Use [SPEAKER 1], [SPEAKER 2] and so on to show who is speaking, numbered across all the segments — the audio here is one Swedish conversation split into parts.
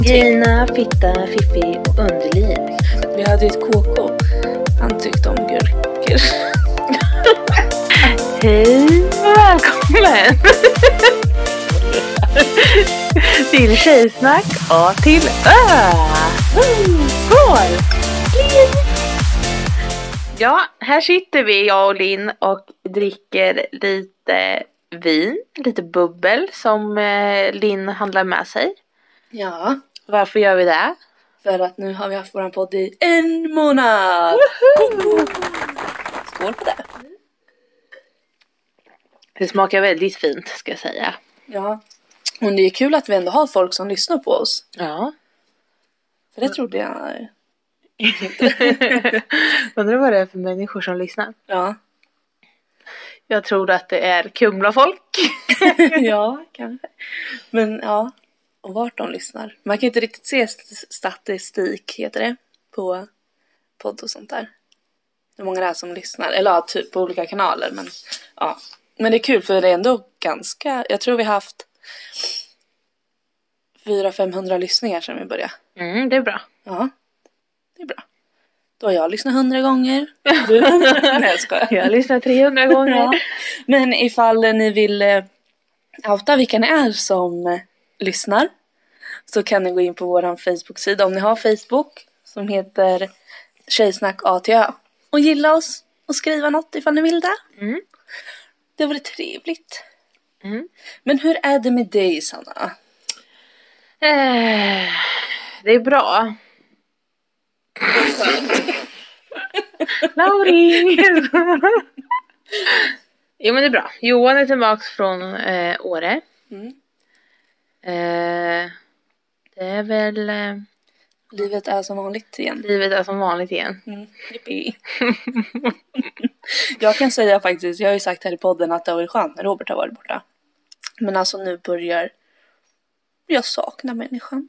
[SPEAKER 1] Gina, fitta, fiffi och underliv.
[SPEAKER 2] Vi hade ett KK. Han tyckte om gurkor.
[SPEAKER 1] Hej och välkommen till Tjejsnack A till Ö. Skål! Ja, här sitter vi, jag och Linn, och dricker lite vin, lite bubbel som Linn handlar med sig.
[SPEAKER 2] Ja,
[SPEAKER 1] Varför gör vi det?
[SPEAKER 2] för att nu har vi haft våran podd i 1 månad.
[SPEAKER 1] Woho!
[SPEAKER 2] Skål på det.
[SPEAKER 1] Det smakar väldigt fint, ska jag säga.
[SPEAKER 2] Ja, och det är kul att vi ändå har folk som lyssnar på oss.
[SPEAKER 1] Ja.
[SPEAKER 2] För det trodde jag.
[SPEAKER 1] Undrar vad det är för människor som lyssnar.
[SPEAKER 2] Ja,
[SPEAKER 1] Jag tror att det är Kumla-folk.
[SPEAKER 2] ja, kanske. Men ja, och vart de lyssnar. Man kan inte riktigt se statistik, heter det, på podd och sånt där. Hur många det är som lyssnar. Eller ja, typ på olika kanaler. Men ja, men det är kul för det är ändå ganska. Jag tror vi har haft 400-500 lyssningar sedan vi började.
[SPEAKER 1] Det är bra.
[SPEAKER 2] Ja, det är bra. Då har jag lyssnat 100 gånger. Du? Nej, jag skojar.
[SPEAKER 1] Jag har lyssnat 300 gånger.
[SPEAKER 2] Ja. Men ifall ni vill outa vilka ni är som lyssnar, så kan ni gå in på våran Facebook-sida om ni har Facebook, som heter Tjejsnack A till Ö, och gilla oss och skriva något ifall ni vill det. Det vore trevligt. Men hur är det med dig, Sanna?
[SPEAKER 1] Det är bra. Lauri! Jo, men det är bra. Johan är tillbaka från Åre. Det är väl...
[SPEAKER 2] Livet är som vanligt igen.
[SPEAKER 1] Livet är som vanligt igen.
[SPEAKER 2] Yippie. Jag kan säga faktiskt, jag har ju sagt här i podden att det har varit skönt när Robert har varit borta. Men alltså nu börjar jag sakna människan.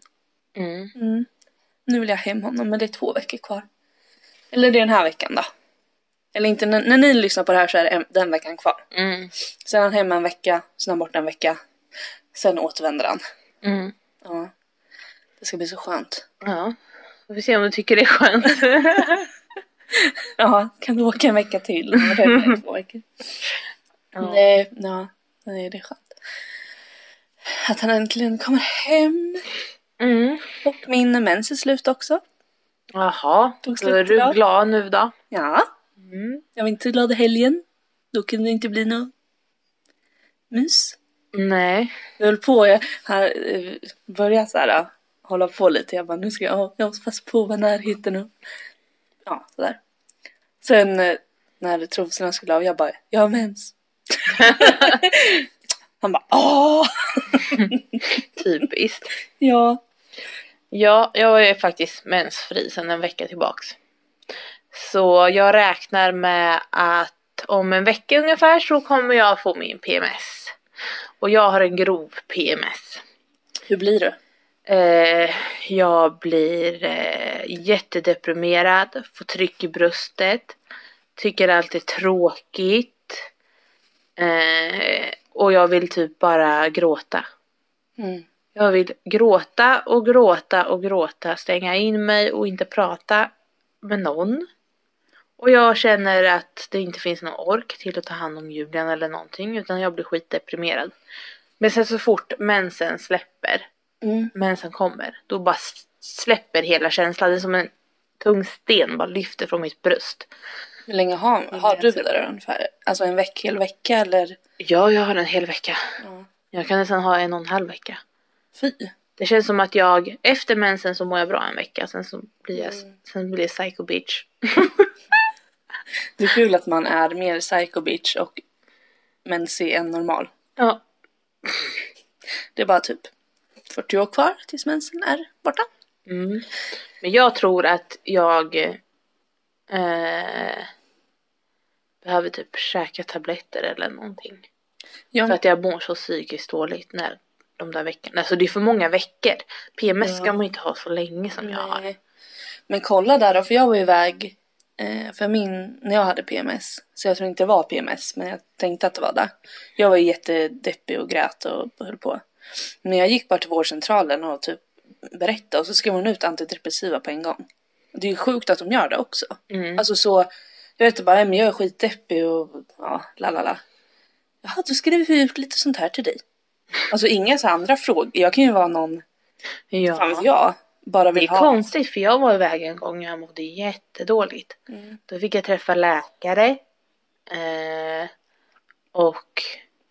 [SPEAKER 2] Nu vill jag hem honom, men det är 2 veckor kvar. Eller det är den här veckan då. Eller inte, när ni lyssnar på det här så är det den veckan kvar. Sen är han hemma en vecka, sen är han borta en vecka. Sen återvänder han. Ja. Det ska bli så skönt.
[SPEAKER 1] Ja, vi får se om du tycker det är skönt.
[SPEAKER 2] Ja, kan du åka en vecka till? Det är 2 veckor.
[SPEAKER 1] Ja.
[SPEAKER 2] Nej, det är skönt. Att han äntligen kommer hem. Och min mens är slut också.
[SPEAKER 1] Jaha,
[SPEAKER 2] Tog
[SPEAKER 1] då
[SPEAKER 2] slut
[SPEAKER 1] är du
[SPEAKER 2] idag.
[SPEAKER 1] glad nu då?
[SPEAKER 2] Ja. Jag var inte glad i helgen. Då kunde det inte bli något mys.
[SPEAKER 1] Nej.
[SPEAKER 2] Jag höll på, jag började så här hålla på lite. Jag bara, nu ska jag måste passa på vad närheten och ja, sådär. Sen när trosorna skulle av, jag bara, jag har mens. Han bara, åh!
[SPEAKER 1] Typiskt.
[SPEAKER 2] Ja.
[SPEAKER 1] Ja, jag är faktiskt mensfri sedan en vecka tillbaks. Så jag räknar med att om en vecka ungefär så kommer jag få min PMS. Och jag har en grov PMS.
[SPEAKER 2] Hur blir det?
[SPEAKER 1] Jag blir jättedeprimerad, får tryck i bröstet, tycker allt är tråkigt. Och jag vill typ bara gråta. Jag vill gråta och gråta och gråta, stänga in mig och inte prata med någon. Och jag känner att det inte finns någon ork till att ta hand om Julian eller någonting, utan jag blir skitdeprimerad. Men sen så fort mensen släpper, mensen kommer, då bara släpper hela känslan. Det är som en tung sten bara lyfter från mitt bröst.
[SPEAKER 2] Hur länge har du det där ungefär? Alltså en hel vecka eller?
[SPEAKER 1] Ja, jag har en hel vecka.
[SPEAKER 2] Ja.
[SPEAKER 1] Jag kan nästan ha 1,5 vecka.
[SPEAKER 2] Fy.
[SPEAKER 1] Det känns som att jag, efter mensen så mår jag bra en vecka. Sen så blir jag psycho bitch.
[SPEAKER 2] Det är kul att man är mer psycho bitch och mensig än normal.
[SPEAKER 1] Ja.
[SPEAKER 2] Det är bara typ 40 år kvar tills mensen är borta.
[SPEAKER 1] Men jag tror att jag behöver typ käka tabletter eller någonting.
[SPEAKER 2] Ja.
[SPEAKER 1] För att jag mår så psykiskt dåligt när de där veckorna. Alltså det är för många veckor. PMS ska man inte ha så länge som jag har.
[SPEAKER 2] Men kolla där då, för jag var iväg när jag hade PMS. Så jag tror inte det var PMS, men jag tänkte att det var det. Jag var jättedeppig och grät och höll på. Men jag gick bara till vårdcentralen och typ berätta och så skriver hon ut antidepressiva på en gång. Det är ju sjukt att de gör det också.
[SPEAKER 1] Mm.
[SPEAKER 2] Alltså så, jag vet bara, men jag är skitdeppig och ja, lalala. Jaha, då skriver vi ut lite sånt här till dig. Alltså inga så andra frågor. Jag kan ju vara någon, fan vet jag, bara vill
[SPEAKER 1] ha. Det är konstigt för jag var iväg en gång och jag mådde jättedåligt. Då fick jag träffa läkare och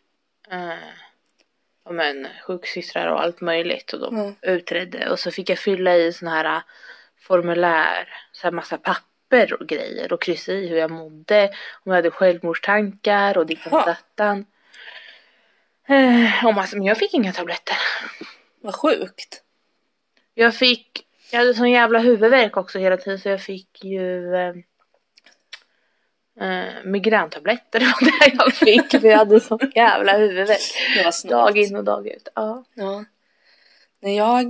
[SPEAKER 1] sjuksystrar och allt möjligt och de utredde och så fick jag fylla i såna här formulär, så här massa papper och grejer och kryssa i hur jag mådde, om jag hade självmordstankar och ditt och dattan. Men jag fick inga tabletter.
[SPEAKER 2] Vad sjukt.
[SPEAKER 1] Jag hade sån jävla huvudvärk också hela tiden så jag fick ju migräntabletter. Det var det jag fick för jag hade sån jävla huvudvärk.
[SPEAKER 2] Det var snart.
[SPEAKER 1] Dag in och dag ut. Ja.
[SPEAKER 2] När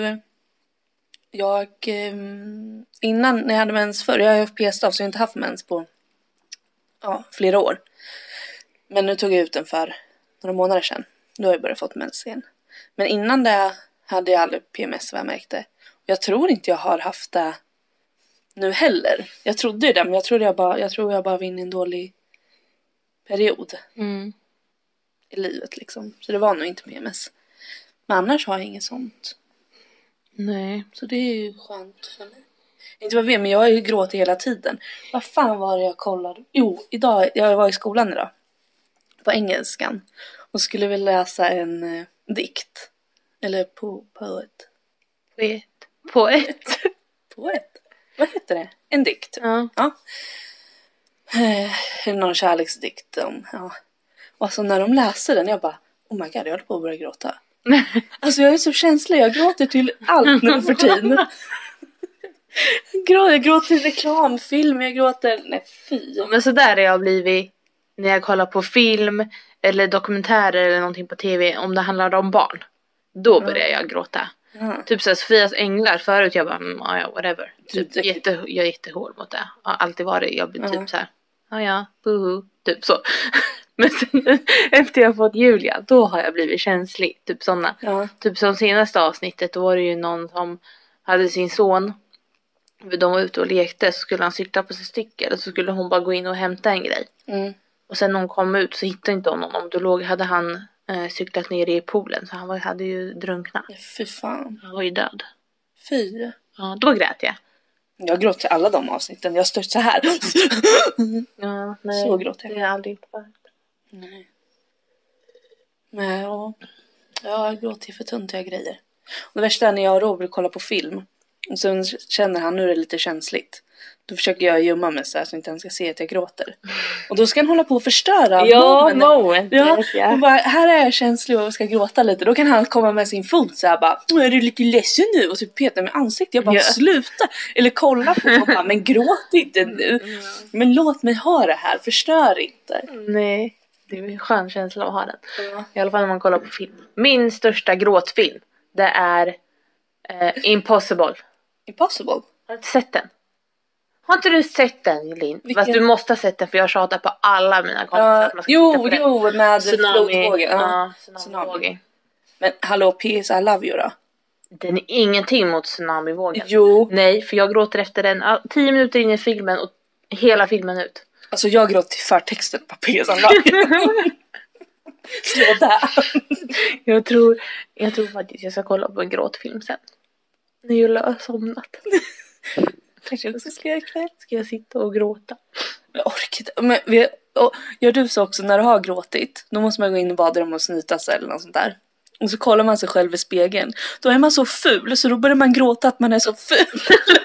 [SPEAKER 2] innan när jag hade mens förr, jag har haft p-stav så jag har inte haft mens på flera år. Men nu tog jag ut den för några månader sedan. Då har jag börjat fått mens igen. Men innan det hade jag aldrig PMS vad jag märkte. Jag tror inte jag har haft det nu heller. Jag trodde ju det, men jag tror jag bara var inne i en dålig period i livet liksom. Så det var nog inte PMS. Men annars har jag inget sånt.
[SPEAKER 1] Nej.
[SPEAKER 2] Så det är ju skönt för mig. Inte vad jag vet, men jag har ju gråtit hela tiden. Vad fan var det jag kollade? Jo, jag var i skolan idag. På engelskan. Och skulle vi läsa en dikt. Eller poet. Poet. Vad heter det? En dikt.
[SPEAKER 1] Ja.
[SPEAKER 2] Någon kärleksdikt om, Och alltså när de läser den, jag bara, oh my god, jag håller på att börja gråta. Alltså jag är så känslig, jag gråter till allt nu för tiden. Jag gråter till reklamfilm, nej fy.
[SPEAKER 1] Men så där har jag blivit när jag kollar på film eller dokumentärer eller någonting på tv om det handlar om barn. Då börjar jag gråta. Typ så här, Sofias änglar förut jag bara whatever. Typ, jag är jättehård mot det. Har alltid varit. Jag blir typ så här buhu, typ så. Men sen, efter jag fått Julia då har jag blivit känslig. Typ sådana. Typ som senaste avsnittet då var det ju någon som hade sin son. De var ute och lekte så skulle han cykla på sin cykel och så skulle hon bara gå in och hämta en grej. Och sen när hon kom ut så hittade inte hon honom. Då hade han cyklat ner i poolen så han hade ju drunknat.
[SPEAKER 2] Fy fan.
[SPEAKER 1] Han var ju död.
[SPEAKER 2] Fy.
[SPEAKER 1] Ja, då grät jag.
[SPEAKER 2] Jag gråter till alla de avsnitten. Jag stört så här.
[SPEAKER 1] Ja, nej.
[SPEAKER 2] Så gråter jag.
[SPEAKER 1] Det har jag aldrig gjort förut.
[SPEAKER 2] Nej. Men jag gråter för tuntiga grejer. Och det värsta är när jag och Robert kollar på film. Och sen känner han nu är det lite känsligt. Då försöker jag gömma mig så att inte han ska se att jag gråter. Och då ska han hålla på och förstöra. Och bara, här är jag känslig och ska gråta lite. Då kan han komma med sin fot så här bara, är du lite ledsen nu? Och så petar med ansiktet. Jag bara, sluta. Eller kolla på och bara, men gråt inte nu. Men låt mig ha det här, förstör inte.
[SPEAKER 1] Nej, det är en skön känsla att ha den. I alla fall när man kollar på film. Min största gråtfilm, det är Impossible.
[SPEAKER 2] Impossible?
[SPEAKER 1] Har du inte sett den? Har inte du sett den, Linn? Fast du måste ha sett den för jag tjatar på alla mina kompisar.
[SPEAKER 2] Jo, med
[SPEAKER 1] tsunami.
[SPEAKER 2] Tsunami. Men hallå, PS I love you då?
[SPEAKER 1] Den är ingenting mot tsunamivågen.
[SPEAKER 2] Jo.
[SPEAKER 1] Nej, för jag gråter efter den 10 minuter in i filmen och hela filmen ut.
[SPEAKER 2] Alltså jag gråter till förtexten på PS I love you. Slå där.
[SPEAKER 1] Jag tror faktiskt jag ska kolla på en gråtfilm sen. När Julia har somnat.
[SPEAKER 2] Kanske också ska jag ikväll.
[SPEAKER 1] Ska jag sitta och gråta?
[SPEAKER 2] Jag orkar inte. Men gör du så också när du har gråtit? Då måste man gå in i badrummet och snyta sig eller något sånt där. Och så kollar man sig själv i spegeln. Då är man så ful så då börjar man gråta att man är så ful.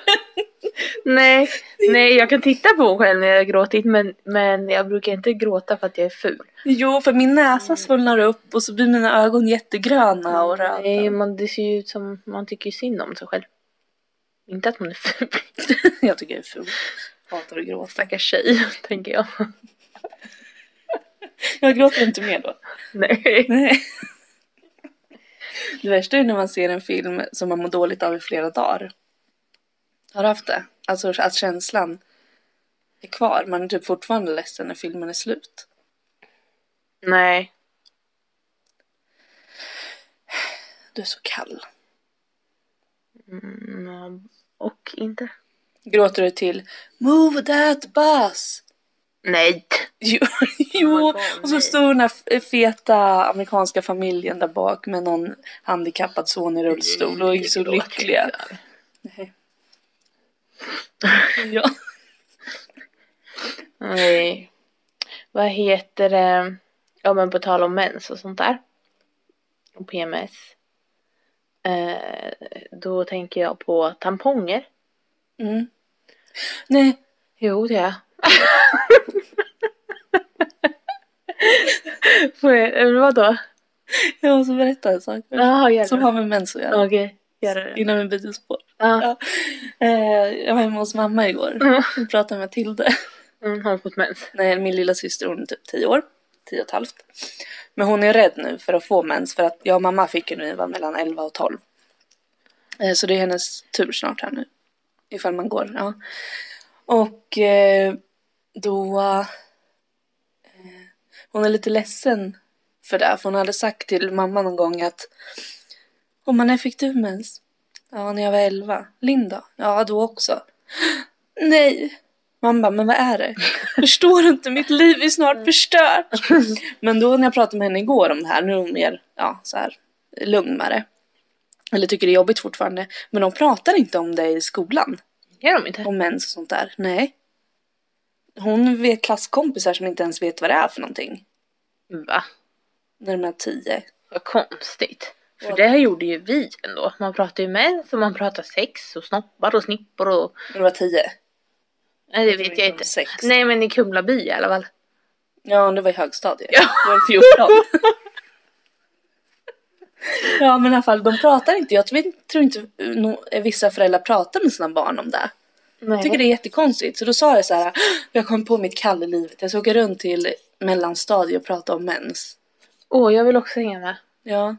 [SPEAKER 1] Nej, jag kan titta på mig själv när jag har gråtit men jag brukar inte gråta för att jag är ful.
[SPEAKER 2] Jo, för min näsa svullnar upp och så blir mina ögon jättegröna och röda.
[SPEAKER 1] Nej, det ser ju ut som man tycker synd om sig själv. Inte att man är ful.
[SPEAKER 2] Jag tycker jag är ful. Hatar att gråta.
[SPEAKER 1] Stackars tjej, tänker jag.
[SPEAKER 2] Jag gråter inte mer då. Nej. Det värsta är när man ser en film som man mår dåligt av i flera dagar. Har du haft det? Alltså att känslan är kvar. Man är typ fortfarande ledsen när filmen är slut.
[SPEAKER 1] Nej.
[SPEAKER 2] Du är så kall.
[SPEAKER 1] Och inte.
[SPEAKER 2] Gråter du till Move that bus?
[SPEAKER 1] Nej.
[SPEAKER 2] Jo. Och så står den här feta amerikanska familjen där bak med någon handikappad son i rullstol och är så lyckliga. Nej. Ja.
[SPEAKER 1] Nej. Vad heter det? Ja, men på tal om mens och sånt där. Och PMS. Då tänker jag på tamponger.
[SPEAKER 2] Nej.
[SPEAKER 1] Jo, det är. Vadå?
[SPEAKER 2] Jag måste berätta en sak. Som har med mens att göra.
[SPEAKER 1] Okej, gör det.
[SPEAKER 2] Innan vi byter spår. Ja. Jag var hemma hos mamma igår. Och pratade med Tilde.
[SPEAKER 1] Har hon fått mens?
[SPEAKER 2] Nej, min lilla syster, hon är typ 10 år. 10,5. Men hon är rädd nu för att få mens. För att jag och mamma fick ju nu var mellan 11 och 12. Så det är hennes tur snart här nu. Ifall man går. Ja. Och då... hon är lite ledsen för det. För hon hade sagt till mamma någon gång att... när fick du mens? Ja, när jag var 11. Linda? Ja, då också. Nej. Mamma, men vad är det? Förstår du inte? Mitt liv är snart förstört. Men då när jag pratade med henne igår om det här. Nu är hon mer så här, lugn med det. Eller tycker det är jobbigt fortfarande. Men de pratar inte om det i skolan.
[SPEAKER 1] Gör de inte?
[SPEAKER 2] Om mens och sånt där. Nej. Hon vet klasskompisar som inte ens vet vad det är för någonting.
[SPEAKER 1] Va?
[SPEAKER 2] När de är 10.
[SPEAKER 1] Vad konstigt. För det här gjorde ju vi ändå. Man pratar ju mens och man pratar sex och snoppar och snippor och...
[SPEAKER 2] När du var 10?
[SPEAKER 1] Nej, det vet jag inte. Nej, men i Kumlaby i alla fall.
[SPEAKER 2] Ja, det var i högstadiet. Ja. Det var 14. Ja, men i alla fall, de pratar inte. Jag tror inte vissa föräldrar pratar med sina barn om det. Nej. Jag tycker det är jättekonstigt. Så då sa jag så här, jag kom på mitt kall i livet. Jag ska åka runt till mellanstadiet och prata om mens.
[SPEAKER 1] Jag vill också hänga med.
[SPEAKER 2] Ja.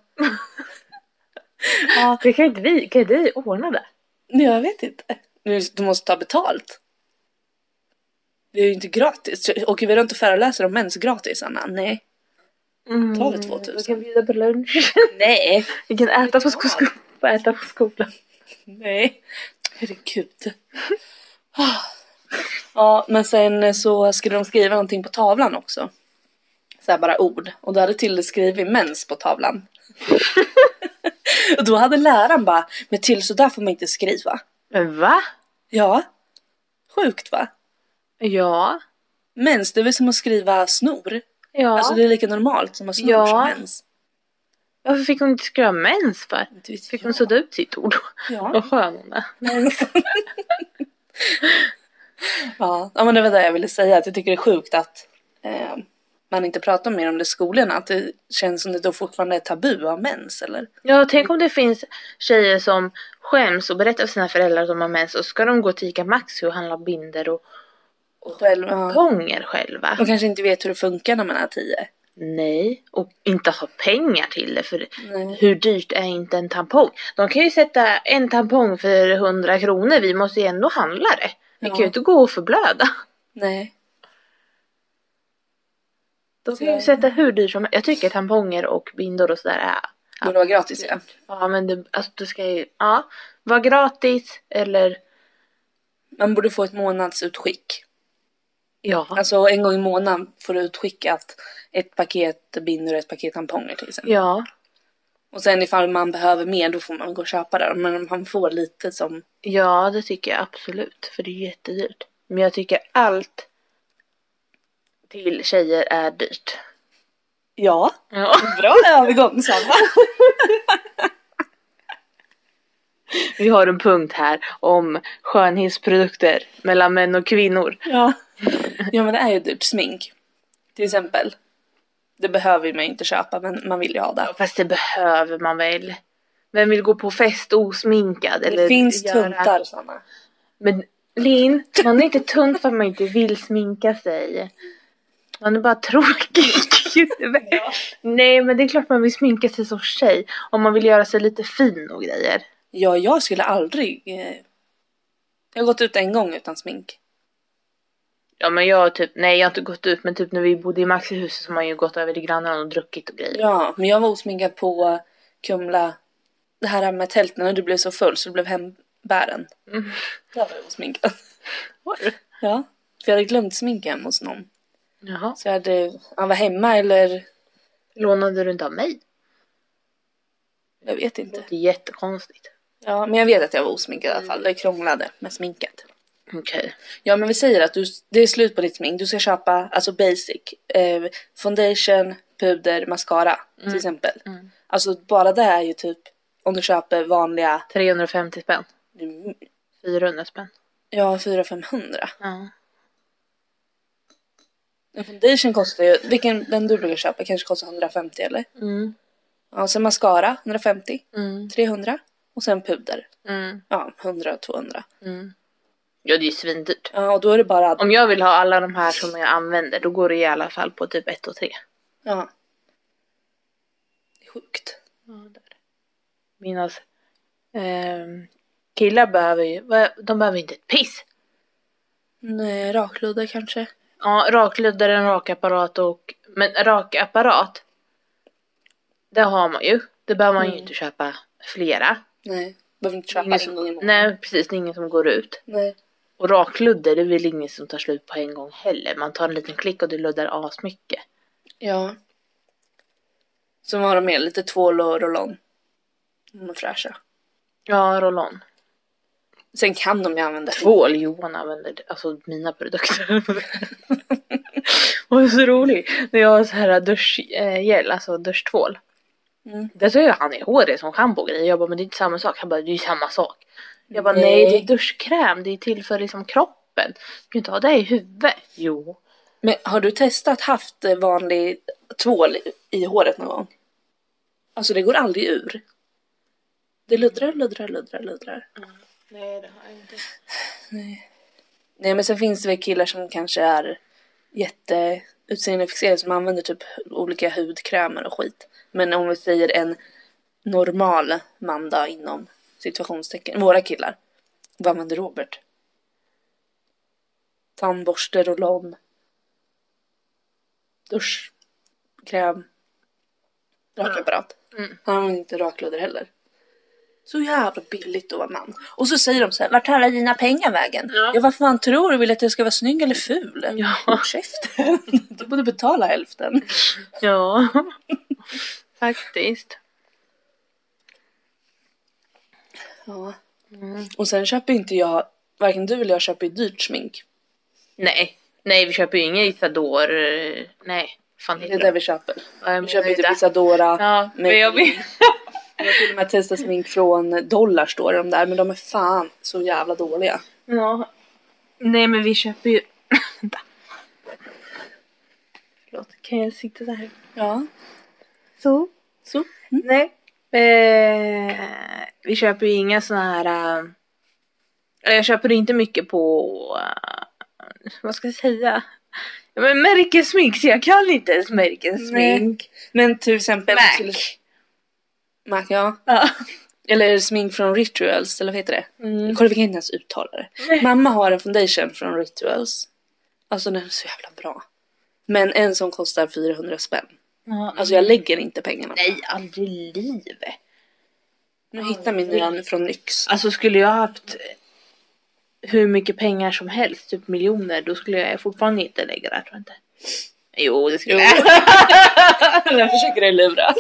[SPEAKER 1] Ja. Det kan inte vi. Kan du ordna det?
[SPEAKER 2] Jag vet inte. Du måste ta betalt. Det är ju inte gratis. Åker vi runt och föreläser om mens gratis, Anna? Nej. Ta det 2000.
[SPEAKER 1] Vi kan bjuda på lunch.
[SPEAKER 2] Nej.
[SPEAKER 1] Vi kan äta på skolan.
[SPEAKER 2] Nej. Herregud. Ja, men sen så skulle de skriva någonting på tavlan också. Så här bara ord. Och då hade Tilde skrivit mens på tavlan. Och då hade läraren bara, men till så där får man inte skriva.
[SPEAKER 1] Men va?
[SPEAKER 2] Ja. Sjukt va?
[SPEAKER 1] Ja.
[SPEAKER 2] Mens, det är väl som att skriva snor.
[SPEAKER 1] Ja.
[SPEAKER 2] Alltså det är lika normalt som att snor som mens.
[SPEAKER 1] Varför fick hon inte skriva mens för? Fick hon sudda ut sitt ord?
[SPEAKER 2] Ja.
[SPEAKER 1] Vad skön hon är.
[SPEAKER 2] Ja, men det var det jag ville säga. Att jag tycker det är sjukt att man inte pratar mer om det i skolorna. Att det känns som det då fortfarande är tabu av mens, eller? Ja,
[SPEAKER 1] tänk om det finns tjejer som skäms och berättar för sina föräldrar att de har mens. Och ska de gå till ICA Maxi och handla binder och tamponger själva.
[SPEAKER 2] De kanske inte vet hur det funkar när man är 10.
[SPEAKER 1] Nej, och inte ha pengar till det. För hur dyrt är inte en tampong? De kan ju sätta en tampong för 100 kronor. Vi måste ju ändå handla det. Vi kan ju inte gå och förblöda.
[SPEAKER 2] Nej.
[SPEAKER 1] De kan ju sätta hur dyrt som... Jag tycker tamponger och bindor och sådär är...
[SPEAKER 2] Borde vara gratis, ja.
[SPEAKER 1] Ja, men det ska ju... Ja, vara gratis eller...
[SPEAKER 2] Man borde få ett månadsutskick.
[SPEAKER 1] Ja.
[SPEAKER 2] Alltså en gång i månaden får du utskickat ett paket bindor och ett paket tamponger till exempel.
[SPEAKER 1] Ja.
[SPEAKER 2] Och sen ifall man behöver mer då får man gå och köpa det. Men man får lite som...
[SPEAKER 1] Ja, det tycker jag absolut. För det är jättedyrt. Men jag tycker allt till tjejer är dyrt.
[SPEAKER 2] Ja. Bra övergång, Sanna.
[SPEAKER 1] Vi har en punkt här om skönhetsprodukter mellan män och kvinnor.
[SPEAKER 2] Ja, men det är ju dyrt. Smink till exempel. Det behöver man inte köpa, men man vill ju ha det.
[SPEAKER 1] Ja, fast det behöver man väl. Vem vill gå på fest osminkad?
[SPEAKER 2] Det eller finns tuntar, Sanna.
[SPEAKER 1] Men Linn, man är inte tunt för att man inte vill sminka sig. Man är bara tråkig. Ja. Nej, men det är klart man vill sminka sig som tjej. Om man vill göra sig lite fin och grejer.
[SPEAKER 2] Ja, jag skulle aldrig... Jag har gått ut en gång utan smink.
[SPEAKER 1] Ja, men jag har inte gått ut. Men typ när vi bodde i Maxihuset så har man ju gått över till grannen och druckit och grejer.
[SPEAKER 2] Ja, men jag var osminkad på Kumla det här med tälten när du blev så full så du blev hembären. Där var jag osminkad.
[SPEAKER 1] Var du?
[SPEAKER 2] Ja, för jag hade glömt sminka hemma hos någon.
[SPEAKER 1] Jaha.
[SPEAKER 2] Så han var hemma eller...
[SPEAKER 1] Lånade du inte av mig?
[SPEAKER 2] Jag vet inte.
[SPEAKER 1] Det är jättekonstigt.
[SPEAKER 2] Ja, men jag vet att jag var osminkad i alla fall. Det krånglade med sminket.
[SPEAKER 1] Okej.
[SPEAKER 2] Ja, men vi säger att det är slut på ditt smink. Du ska köpa, alltså basic. Foundation, puder, mascara till exempel. Alltså bara det är ju typ, om du köper vanliga...
[SPEAKER 1] 350 spänn. 400 spänn.
[SPEAKER 2] Ja, 400-500.
[SPEAKER 1] Ja.
[SPEAKER 2] En foundation kostar ju, den du brukar köpa kanske kostar 150 eller? Ja, sen mascara 150, 300 och sen puder. Ja, 100-200.
[SPEAKER 1] Ja, det är svindyrt.
[SPEAKER 2] Ja, och då är det bara...
[SPEAKER 1] Om jag vill ha alla de här som jag använder, då går det i alla fall på typ 1 och 3.
[SPEAKER 2] Ja. Det är sjukt.
[SPEAKER 1] Ja, där. Mina killar behöver inte ett piss.
[SPEAKER 2] Nej, rakludder kanske.
[SPEAKER 1] Ja, rakludder, en rakapparat men rakapparat, det har man ju. Det behöver man ju inte köpa flera.
[SPEAKER 2] Nej, behöver inte köpa en gång i månaden.
[SPEAKER 1] Nej, precis, det är ingen som går ut.
[SPEAKER 2] Nej.
[SPEAKER 1] Och rakludder, det är väl ingen som tar slut på en gång heller. Man tar en liten klick och det luddar asmycket.
[SPEAKER 2] Ja. Så har de med lite tvål och roll-on. De är fräscha.
[SPEAKER 1] Ja, roll-on.
[SPEAKER 2] Sen kan de ju använda
[SPEAKER 1] tvål. Johan använder alltså mina produkter. Och det är så roligt. När jag har så här duschgel, alltså duschtvål. Det så gör han i håret som shampoo och grejer. Jag bara, men det är inte samma sak. Han bara, det är ju samma sak. Jag bara, nej, det är duschkräm. Det är till för liksom kroppen. Du kan inte ha det i huvudet. Jo.
[SPEAKER 2] Men har du testat haft vanlig tvål i håret någon gång? Alltså det går aldrig ur. Det luddrar.
[SPEAKER 1] Nej, det har jag inte.
[SPEAKER 2] Nej, men sen finns det väl killar som kanske är jätteutseendefixerade som använder typ olika hudkrämer och skit. Men om vi säger en normal man då inom situationstecken. Våra killar. Vad använder Robert? Tandborste, roll-on. Duschkräm. Rakapparat. Han använder inte rakludder heller. Så jävla billigt att vara man. Och så säger de så här, vart tar alla dina pengar vägen? Ja, vad fan tror du? Vill att jag ska vara snygg eller ful?
[SPEAKER 1] Ja.
[SPEAKER 2] Käften. Du borde betala hälften.
[SPEAKER 1] Ja. Faktiskt.
[SPEAKER 2] Ja. Och sen köper inte jag, varken du eller jag köper dyrt smink.
[SPEAKER 1] Nej, vi köper ju inga Isador. Nej, fan
[SPEAKER 2] det är det vi köper.
[SPEAKER 1] Ja,
[SPEAKER 2] vi köper inte Isadora.
[SPEAKER 1] Ja, men jag vill...
[SPEAKER 2] Jag har till och med testat smink från Dollar står de där, men de är fan så jävla dåliga.
[SPEAKER 1] Ja. Nej, men vi köper ju... Vänta. Förlåt, kan jag sitta där?
[SPEAKER 2] Ja.
[SPEAKER 1] Så. Nej. Vi köper ju inga såna här... Jag köper inte mycket på... vad ska jag säga? Men märkesmink, så jag kan inte ens märkesmink.
[SPEAKER 2] Men till exempel... Mac, ja. Eller smink från Rituals, eller vad heter det? Kolla, vi kan inte ens uttala det. Mamma har en foundation från Rituals. Alltså den är så jävla bra. Men en som kostar 400 spänn. Alltså jag lägger inte pengarna.
[SPEAKER 1] Nej, aldrig i livet.
[SPEAKER 2] Nu hittar min nya från Nyx.
[SPEAKER 1] Alltså skulle jag haft hur mycket pengar som helst, typ miljoner, då skulle jag fortfarande inte lägga det, tror jag inte. Jo, det skulle jag.
[SPEAKER 2] Jag försöker dig lura.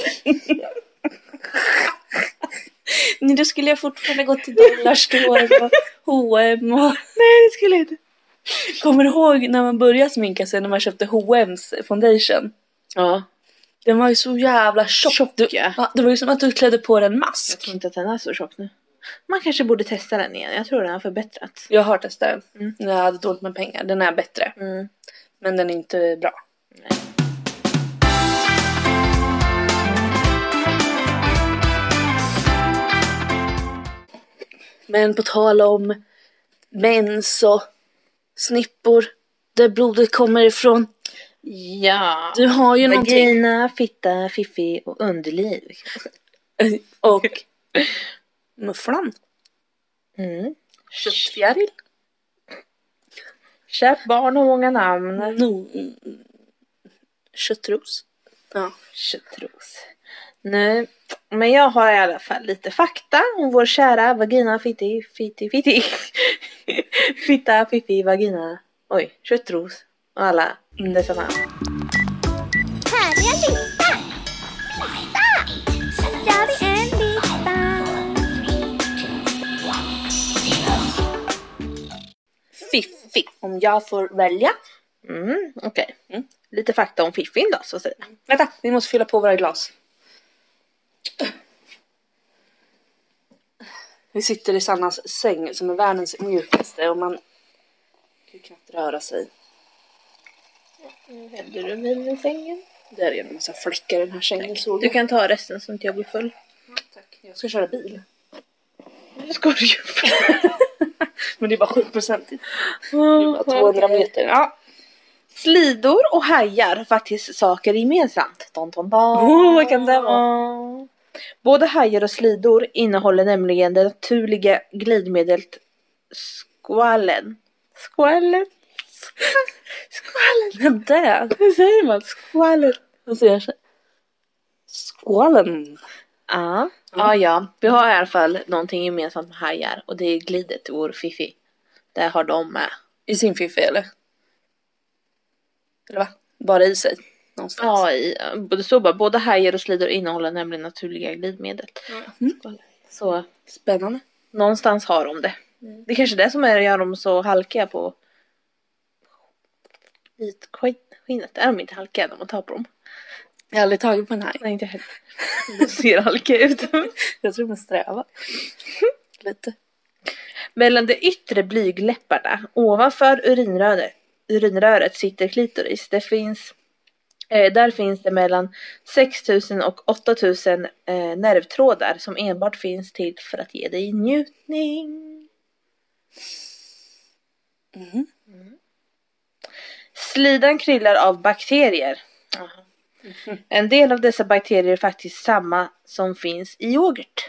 [SPEAKER 2] Nej, då skulle jag fortfarande gå till Dollarstore och H&M och...
[SPEAKER 1] Nej, det skulle jag inte.
[SPEAKER 2] Kommer du ihåg när man började sminka sig när man köpte H&M's foundation?
[SPEAKER 1] Ja.
[SPEAKER 2] Den var ju så jävla tjock.
[SPEAKER 1] Ja.
[SPEAKER 2] Det var ju som att du klädde på en mask.
[SPEAKER 1] Jag tror inte att den är så tjock nu. Man kanske borde testa den igen. Jag tror den har förbättrats.
[SPEAKER 2] Jag har testat den. Jag hade dåligt med pengar. Den är bättre. Men den är inte bra.
[SPEAKER 1] Nej.
[SPEAKER 2] Men på tal om mens och snippor där blodet kommer ifrån.
[SPEAKER 1] Ja.
[SPEAKER 2] Du har ju
[SPEAKER 1] vagina, fitta, fiffi och underliv.
[SPEAKER 2] Och mufflan. Köttfjäril.
[SPEAKER 1] Kärt barn har många namn.
[SPEAKER 2] Köttros. Ja.
[SPEAKER 1] Köttros. Nej, men jag har i alla fall lite fakta om vår kära vagina, fitti. Fitta, fiffi, vagina. Oj, köttros och alla dessa namn.
[SPEAKER 3] Härliga lista! Lista! Gör vi en lista?
[SPEAKER 2] Fiffi, om jag får välja.
[SPEAKER 1] Okej. Lite fakta om fiffin då, så att säga.
[SPEAKER 2] Vänta, vi måste fylla på våra glas. Vi sitter i Sannas säng som är världens mjukaste och man kan knappt röra sig.
[SPEAKER 1] Häller du vin i sängen?
[SPEAKER 2] Där är en massa fläckar i den här sängen.
[SPEAKER 1] Du kan ta resten så inte jag blir full.
[SPEAKER 2] Tack, jag ska köra bil.
[SPEAKER 1] Det ska du ju.
[SPEAKER 2] Men det är bara 7%. Det är bara 200 meter. Ja.
[SPEAKER 1] Slidor och hajar har faktiskt saker gemensamt.
[SPEAKER 2] Vad kan det vara?
[SPEAKER 1] Både hajar och slidor innehåller nämligen det naturliga glidmedlet skvallen. Skvallen? Skvallen?
[SPEAKER 2] Det?
[SPEAKER 1] Hur säger man? Skvallen?
[SPEAKER 2] Vad säger jag? Skålen.
[SPEAKER 1] Ja. Vi har i alla fall någonting gemensamt med hajar. Och det är glidet, vår fiffi. Där har de med.
[SPEAKER 2] I sin fiffi eller? Eller va? Bara i sig? Någonstans.
[SPEAKER 1] Ja, både hajar och slidor innehåller nämligen naturliga glidmedel. Så
[SPEAKER 2] Spännande.
[SPEAKER 1] någonstans har de det. Det är kanske det som gör dem så halkiga på skinnet. Är de inte halkiga när man tar på dem?
[SPEAKER 2] Jag har aldrig tagit på en haj.
[SPEAKER 1] Nej, inte heller. De ser halkiga ut.
[SPEAKER 2] Jag tror man strävar. Lite.
[SPEAKER 1] Mellan de yttre blygläpparna ovanför urinröret sitter klitoris. Där finns det mellan 6000 och 8000 nervtrådar som enbart finns till för att ge dig njutning. Slidan kryllar av bakterier. En del av dessa bakterier är faktiskt samma som finns i yoghurt.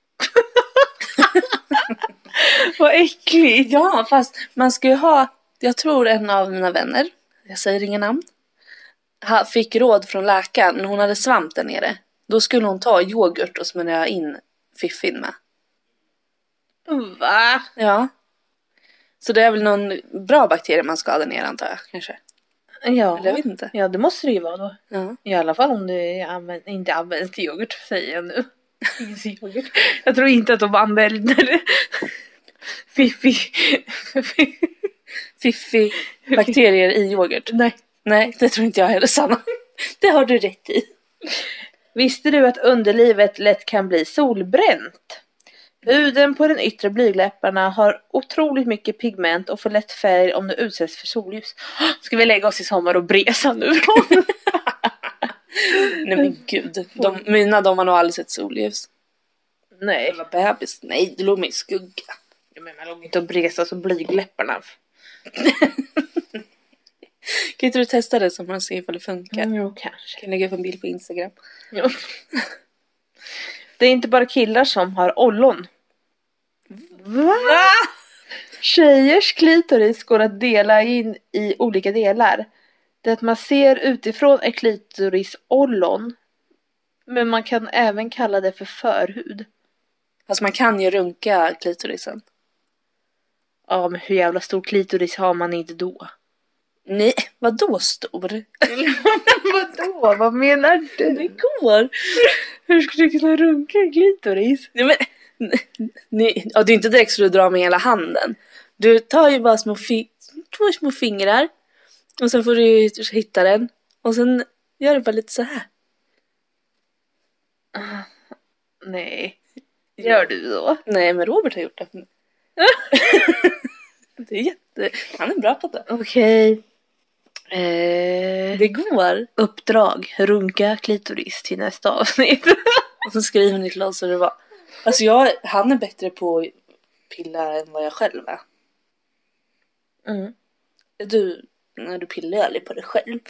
[SPEAKER 1] Vad äckligt.
[SPEAKER 2] Ja, fast man ska ju ha... Jag tror en av mina vänner, jag säger ingen namn, fick råd från läkaren när hon hade svamp där nere. Då skulle hon ta yoghurt och smörja in fiffin med.
[SPEAKER 1] Va?
[SPEAKER 2] Ja. Så det är väl någon bra bakterie man ska ha där nere, antar jag, kanske.
[SPEAKER 1] Ja.
[SPEAKER 2] Eller jag vet inte.
[SPEAKER 1] Ja, det måste det ju vara då.
[SPEAKER 2] Ja.
[SPEAKER 1] I alla fall om det inte används till yoghurt, säger jag nu. Yoghurt. Jag tror inte att de använder
[SPEAKER 2] Fiffi bakterier i yoghurt. Nej, det tror inte jag heller, Sanna. Det har du rätt i.
[SPEAKER 1] Visste du att underlivet lätt kan bli solbränt? Huden på den yttre blygläpparna har otroligt mycket pigment och får lätt färg om det utsätts för solljus. Ska vi lägga oss i sommar och bresa nu?
[SPEAKER 2] Nej men gud, de har nog aldrig sett solljus.
[SPEAKER 1] Nej.
[SPEAKER 2] Det var bebis. Nej, det låg mig i skugga.
[SPEAKER 1] Ja, men man låg inte och bresa så blygläpparna.
[SPEAKER 2] Kan inte du testa det så man ser ifall det funkar?
[SPEAKER 1] Jo, kanske.
[SPEAKER 2] Kan lägga upp en bild på Instagram.
[SPEAKER 1] Jo. Det är inte bara killar som har ollon. Va? Tjejers klitoris går att dela in i olika delar. Det man ser utifrån är klitorisollon. Men man kan även kalla det för förhud.
[SPEAKER 2] Fast man kan ju runka klitorisen.
[SPEAKER 1] Ja, men hur jävla stor klitoris har man inte då?
[SPEAKER 2] Nej, vadå stor?
[SPEAKER 1] Vadå? Vad menar du?
[SPEAKER 2] Det går.
[SPEAKER 1] Hur ska du kunna runka en klitoris?
[SPEAKER 2] Nej, men, ja, det är inte direkt så du drar med hela handen. Du tar ju bara två små fingrar. Och sen får du hitta den. Och sen gör du bara lite så här.
[SPEAKER 1] Nej. Gör du då?
[SPEAKER 2] Nej, men Robert har gjort det. Det är han är bra på det.
[SPEAKER 1] Okej.
[SPEAKER 2] Det går.
[SPEAKER 1] Uppdrag. Runka klitoris till nästa avsnitt.
[SPEAKER 2] Och så skriver ni till oss hur det var. Alltså han är bättre på att pilla än vad jag själv är.
[SPEAKER 1] Mm.
[SPEAKER 2] När du pillar aldrig på dig själv.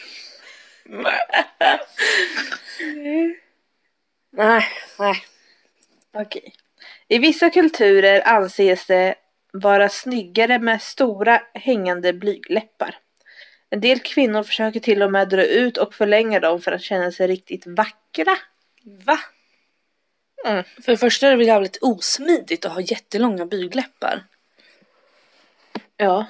[SPEAKER 2] Nej.
[SPEAKER 1] Okej. I vissa kulturer anses det vara snyggare med stora hängande blygläppar. En del kvinnor försöker till och med dra ut och förlänga dem för att känna sig riktigt vackra.
[SPEAKER 2] Va? För det första är det väl jävligt osmidigt att ha jättelånga blygdläppar.
[SPEAKER 1] Ja.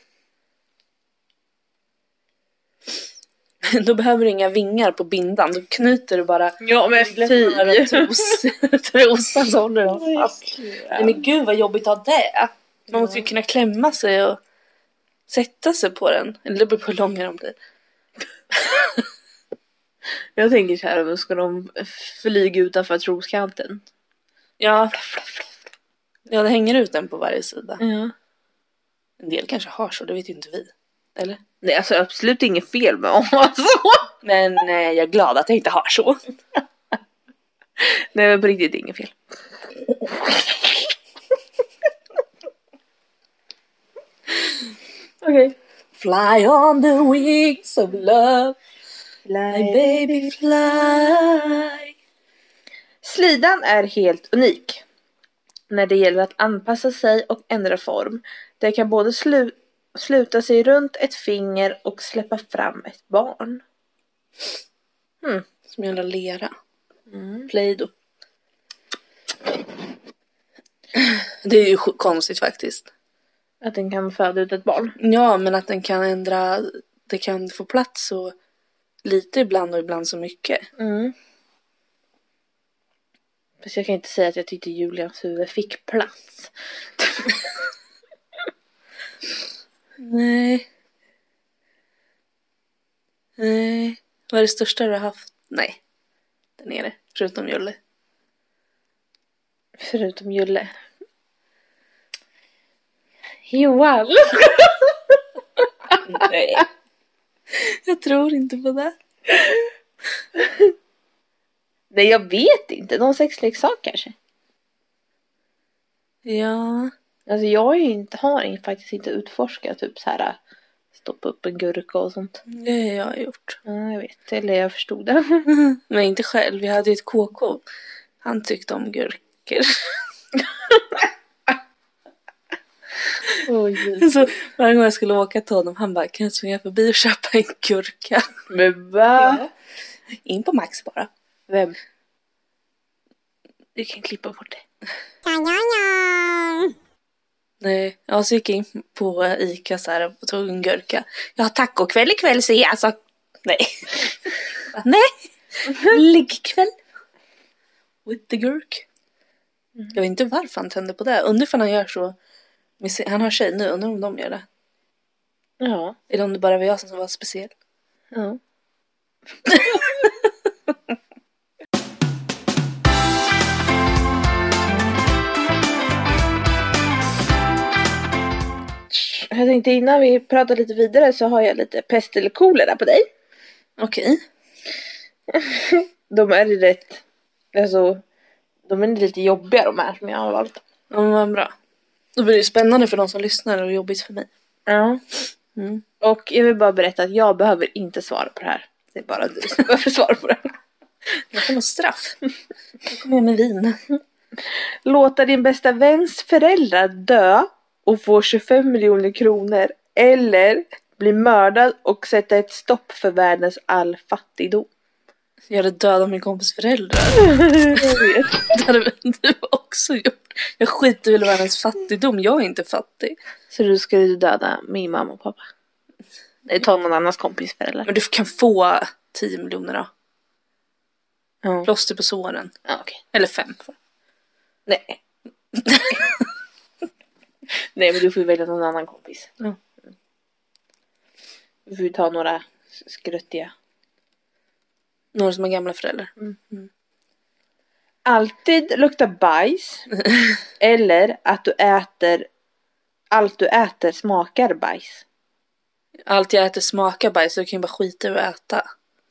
[SPEAKER 2] Då behöver du inga vingar på bindan. Då knyter du bara.
[SPEAKER 1] Ja men fy.
[SPEAKER 2] Trosan så håller de fast. Men gud vad jobbigt att ha det. Man måste ju kunna klämma sig och sätta sig på den. Eller det beror på hur långa de blir.
[SPEAKER 1] Jag tänker så här, ska de flyga utanför troskanten?
[SPEAKER 2] Ja. Ja, det hänger ut den på varje sida.
[SPEAKER 1] Ja.
[SPEAKER 2] En del kanske har så, det vet ju inte vi. Eller?
[SPEAKER 1] Nej, alltså absolut inget fel med att ha så.
[SPEAKER 2] Men jag är glad att jag inte har så.
[SPEAKER 1] Nej, men på riktigt inget fel. Okej.
[SPEAKER 2] Fly on the wings of love. Fly baby fly.
[SPEAKER 1] Slidan är helt unik när det gäller att anpassa sig och ändra form. Det kan både sluta sig runt ett finger och släppa fram ett barn.
[SPEAKER 2] Som jävla lera. Play-Doh. Det är ju konstigt faktiskt.
[SPEAKER 1] Att den kan föda ut ett barn.
[SPEAKER 2] Ja, men att den kan ändra. Det kan få plats så lite ibland och ibland så mycket.
[SPEAKER 1] Fast jag kan inte säga att jag tyckte Julians huvud fick plats.
[SPEAKER 2] Nej. Vad är det största du har haft? Nej. Där nere. Förutom Julle.
[SPEAKER 1] Förutom Julle. Johan.
[SPEAKER 2] Nej. Jag tror inte på det.
[SPEAKER 1] Nej, jag vet inte. Någon sexleksak kanske.
[SPEAKER 2] Ja.
[SPEAKER 1] Alltså jag har faktiskt inte utforskat typ så här stoppa upp en gurka och sånt.
[SPEAKER 2] Det har jag gjort.
[SPEAKER 1] Ja, jag vet. Eller jag förstod det.
[SPEAKER 2] Men inte själv. Vi hade ju ett KK. Han tyckte om gurkor. Så varje gång jag skulle åka till honom, han bara, kan jag svänga förbi och köpa en gurka?
[SPEAKER 1] Men va?
[SPEAKER 2] Ja. In på Max bara.
[SPEAKER 1] Vem? Du kan klippa bort det.
[SPEAKER 2] Nej, jag så gick jag in på Ica så här och tog en gurka. Jag har tacokväll ikväll, så jag sa nej. Nej, liggkväll. With the gurk. Jag vet inte varför han tände på det. Undrar om han gör så. Han har tjej nu, undrar om de gör det.
[SPEAKER 1] Ja.
[SPEAKER 2] Eller om det bara var jag som var speciell.
[SPEAKER 1] Ja. Jag tänkte innan vi pratar lite vidare så har jag lite pest eller kolera på dig.
[SPEAKER 2] Okej.
[SPEAKER 1] De är rätt, alltså de är lite jobbiga de här som jag har valt.
[SPEAKER 2] Ja, men vad bra. Då blir det spännande för de som lyssnar och jobbigt för mig.
[SPEAKER 1] Ja. Och jag vill bara berätta att jag behöver inte svara på det här. Det är bara du som behöver svara på det.
[SPEAKER 2] Jag får något straff. Jag kommer med vin.
[SPEAKER 1] Låta din bästa väns föräldrar dö och få 25 miljoner kronor. Eller bli mördad och sätta ett stopp för världens all fattigdom.
[SPEAKER 2] Jag hade dödat min kompis föräldrar.
[SPEAKER 1] Jag vet.
[SPEAKER 2] Det hade väl du också gjort. Jag skiter väl i världens fattigdom. Jag är inte fattig.
[SPEAKER 1] Så du skulle döda min mamma och pappa? Nej, ta någon annans kompis föräldrar.
[SPEAKER 2] Men du kan få 10 miljoner då.
[SPEAKER 1] Ja.
[SPEAKER 2] Plåster på såren.
[SPEAKER 1] Ja, okej.
[SPEAKER 2] Eller 5.
[SPEAKER 1] Nej. Nej, men du får ju välja någon annan kompis.
[SPEAKER 2] Ja.
[SPEAKER 1] Du får ju ta några skruttiga.
[SPEAKER 2] Några som har gamla föräldrar.
[SPEAKER 1] Alltid lukta bajs. Eller att allt du äter smakar bajs.
[SPEAKER 2] Allt jag äter smakar bajs, så jag kan ju bara skita i att äta.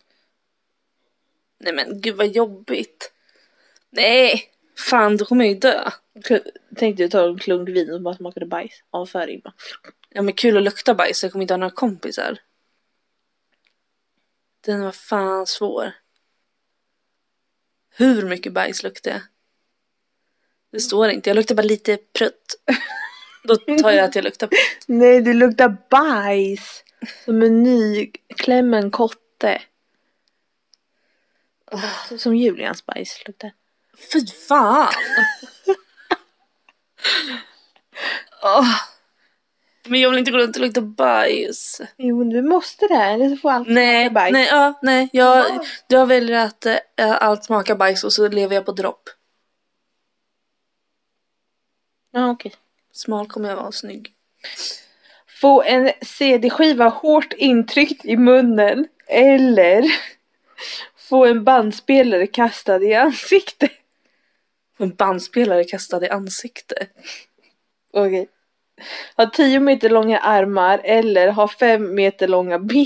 [SPEAKER 2] Nej men gud vad jobbigt. Nej, fan då kommer jag ju dö.
[SPEAKER 1] Tänkte du ta en klunk vin och bara smakade bajs. Avföring bara.
[SPEAKER 2] Ja men kul att lukta bajs, jag kommer inte ha några kompisar. Den var fan svår. Hur mycket bajs luktar jag? Det står inte, jag luktar bara lite prutt. Då tar jag att jag luktar prutt.
[SPEAKER 1] Nej, du luktar bajs. Som en ny klämmen kotte. Så som Julians bajs luktar.
[SPEAKER 2] Fy fan! Men jag vill inte gå runt och lukta bajs.
[SPEAKER 1] Jo, men du måste det här. Eller så får allt smaka bajs.
[SPEAKER 2] Nej. Jag väljer att allt smakar bajs och så lever jag på dropp.
[SPEAKER 1] Ja, okej.
[SPEAKER 2] Smal kommer jag vara, snygg.
[SPEAKER 1] Få en CD-skiva hårt intryckt i munnen. Eller få en bandspelare kastad i ansiktet.
[SPEAKER 2] En bandspelare kastad i ansiktet.
[SPEAKER 1] Okej. Ha 10 meter långa armar eller ha 5 meter långa ben.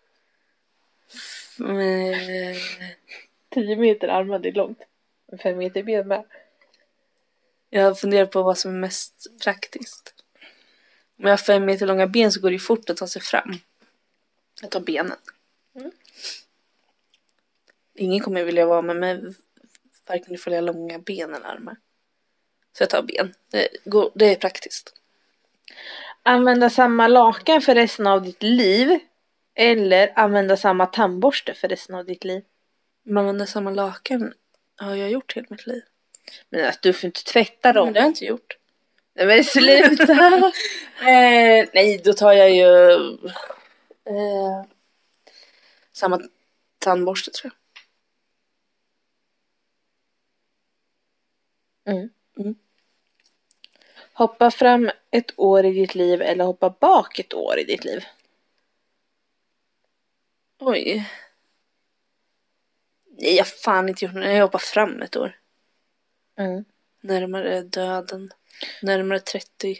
[SPEAKER 1] 10 meter armar, det är långt. 5 meter ben med.
[SPEAKER 2] Jag funderar på vad som är mest praktiskt. Om jag har 5 meter långa ben så går det ju fort att ta sig fram. Jag tar benen. Ingen kommer vilja vara med mig varken ifall jag har långa ben eller armar. Så jag tar ben. Det är praktiskt.
[SPEAKER 1] Använda samma lakan för resten av ditt liv. Eller använda samma tandborste för resten av ditt liv.
[SPEAKER 2] Man använder samma lakan har jag gjort hela mitt liv.
[SPEAKER 1] Men att du får inte tvätta dem.
[SPEAKER 2] Men det har jag inte gjort.
[SPEAKER 1] Nej, men sluta.
[SPEAKER 2] Nej, då tar jag ju samma tandborste, tror jag.
[SPEAKER 1] Hoppa fram ett år i ditt liv eller hoppa bak ett år i ditt liv.
[SPEAKER 2] Oj. Nej, jag har fan inte gjort det. Jag hoppar fram ett år. Närmare döden. Närmare 30.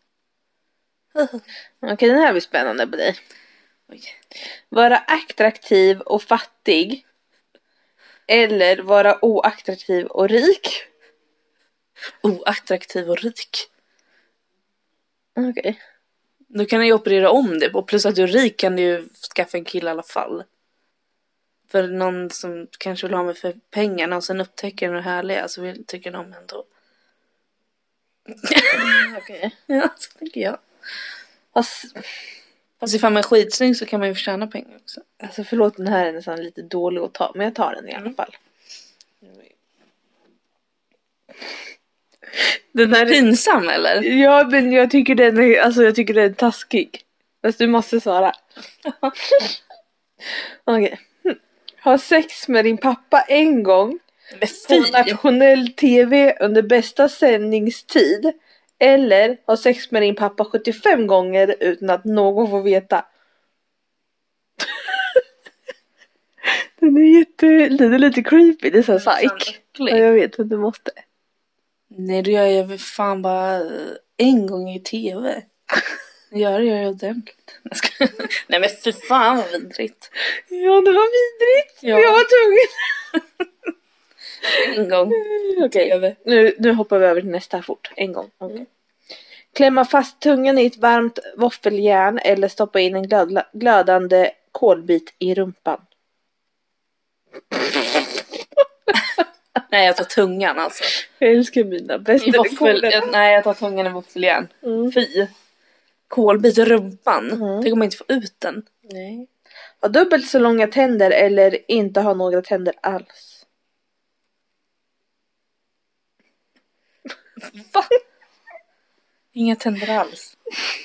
[SPEAKER 1] Okej, den här blir spännande på dig.
[SPEAKER 2] Oj.
[SPEAKER 1] Vara attraktiv och fattig. Eller vara oattraktiv och rik.
[SPEAKER 2] Oattraktiv och rik.
[SPEAKER 1] Okej.
[SPEAKER 2] Då kan jag ju operera om det. Och plus att du är rik kan du ju skaffa en kille i alla fall. För någon som kanske vill ha mig för pengarna och sen upptäcker den härliga så tycker de ändå.
[SPEAKER 1] Okej.
[SPEAKER 2] Ja, så tänker jag. Fast ifall man är skitsnygg så kan man ju tjäna pengar också.
[SPEAKER 1] Alltså förlåt, den här är nästan lite dålig att ta. Men jag tar den i alla fall. Den här är
[SPEAKER 2] pinsam eller?
[SPEAKER 1] Ja, men jag tycker den är taskig. Fast du måste svara. Okej. Ha sex med din pappa en gång på nationell tv under bästa sändningstid. Eller ha sex med din pappa 75 gånger utan att någon får veta. Den är lite creepy. Det är så psyk. Ja, jag vet att du måste.
[SPEAKER 2] Nej, det gör jag väl fan bara en gång i tv. Gör jag ordentligt. Nej men för fan vad vidrigt.
[SPEAKER 1] Ja, det var vidrigt. Ja. Jag var tvungen.
[SPEAKER 2] En gång.
[SPEAKER 1] Okej. Nu hoppar vi över till nästa fort. En gång. Okay. Klämma fast tungan i ett varmt våffeljärn eller stoppa in en glödande kolbit i rumpan.
[SPEAKER 2] Nej, jag tar tungan alltså.
[SPEAKER 1] Jag älskar mina bästa
[SPEAKER 2] Nej, jag tar tungan i våffeljärn. Fy. Kolbit i rumpan. Det kommer inte få ut den.
[SPEAKER 1] Nej. Ha dubbelt så långa tänder eller inte ha några tänder alls.
[SPEAKER 2] Va? Inga tänder alls.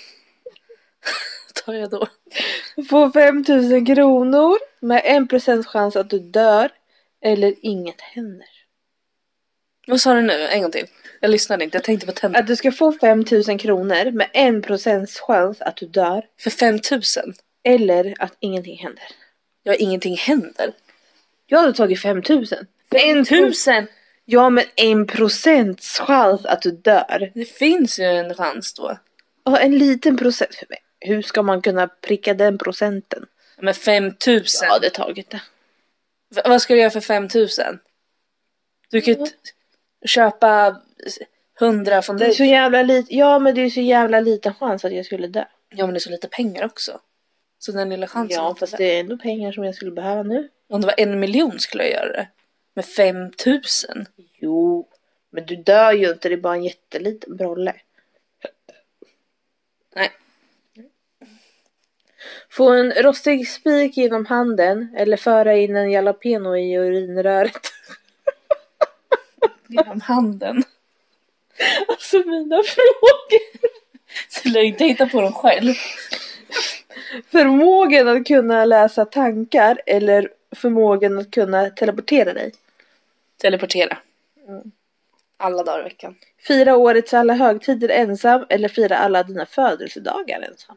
[SPEAKER 2] Tar jag då.
[SPEAKER 1] Få 5 000 kronor med 1% chans att du dör eller inget händer.
[SPEAKER 2] Vad sa du nu? En gång till. Jag lyssnade inte, jag tänkte på tänder.
[SPEAKER 1] Att du ska få 5 000 kronor med 1% chans att du dör.
[SPEAKER 2] För 5 000?
[SPEAKER 1] Eller att ingenting händer.
[SPEAKER 2] Ja, ingenting händer.
[SPEAKER 1] Jag hade tagit 5 000.
[SPEAKER 2] 5 000?
[SPEAKER 1] Ja, men 1% chans att du dör.
[SPEAKER 2] Det finns ju en chans då.
[SPEAKER 1] Ja, en liten procent för mig. Hur ska man kunna pricka den procenten?
[SPEAKER 2] Men 5 000?
[SPEAKER 1] Ja, det tagit det.
[SPEAKER 2] Vad ska du göra för 5 000? Du kan köpa 100 från dig.
[SPEAKER 1] Det är så jävla lite. Ja, men det är så jävla liten chans att jag skulle dö.
[SPEAKER 2] Ja, men det är så lite pengar också. Så den lilla chansen.
[SPEAKER 1] Ja, fast det är ändå pengar som jag skulle behöva nu.
[SPEAKER 2] Om det var 1 miljon skulle jag göra det. Med 5 000.
[SPEAKER 1] Jo, men du dör ju inte. Det är bara en jätteliten brolle.
[SPEAKER 2] Nej.
[SPEAKER 1] Få en rostig spik genom handen eller föra in en jalapeno i urinröret.
[SPEAKER 2] Genom handen.
[SPEAKER 1] Alltså mina frågor.
[SPEAKER 2] Så lär inte hitta på dem själv.
[SPEAKER 1] Förmågan att kunna läsa tankar eller förmågan att kunna teleportera dig.
[SPEAKER 2] Teleportera. Alla dagar i veckan.
[SPEAKER 1] Fira årets alla högtider ensam eller fira alla dina födelsedagar ensam.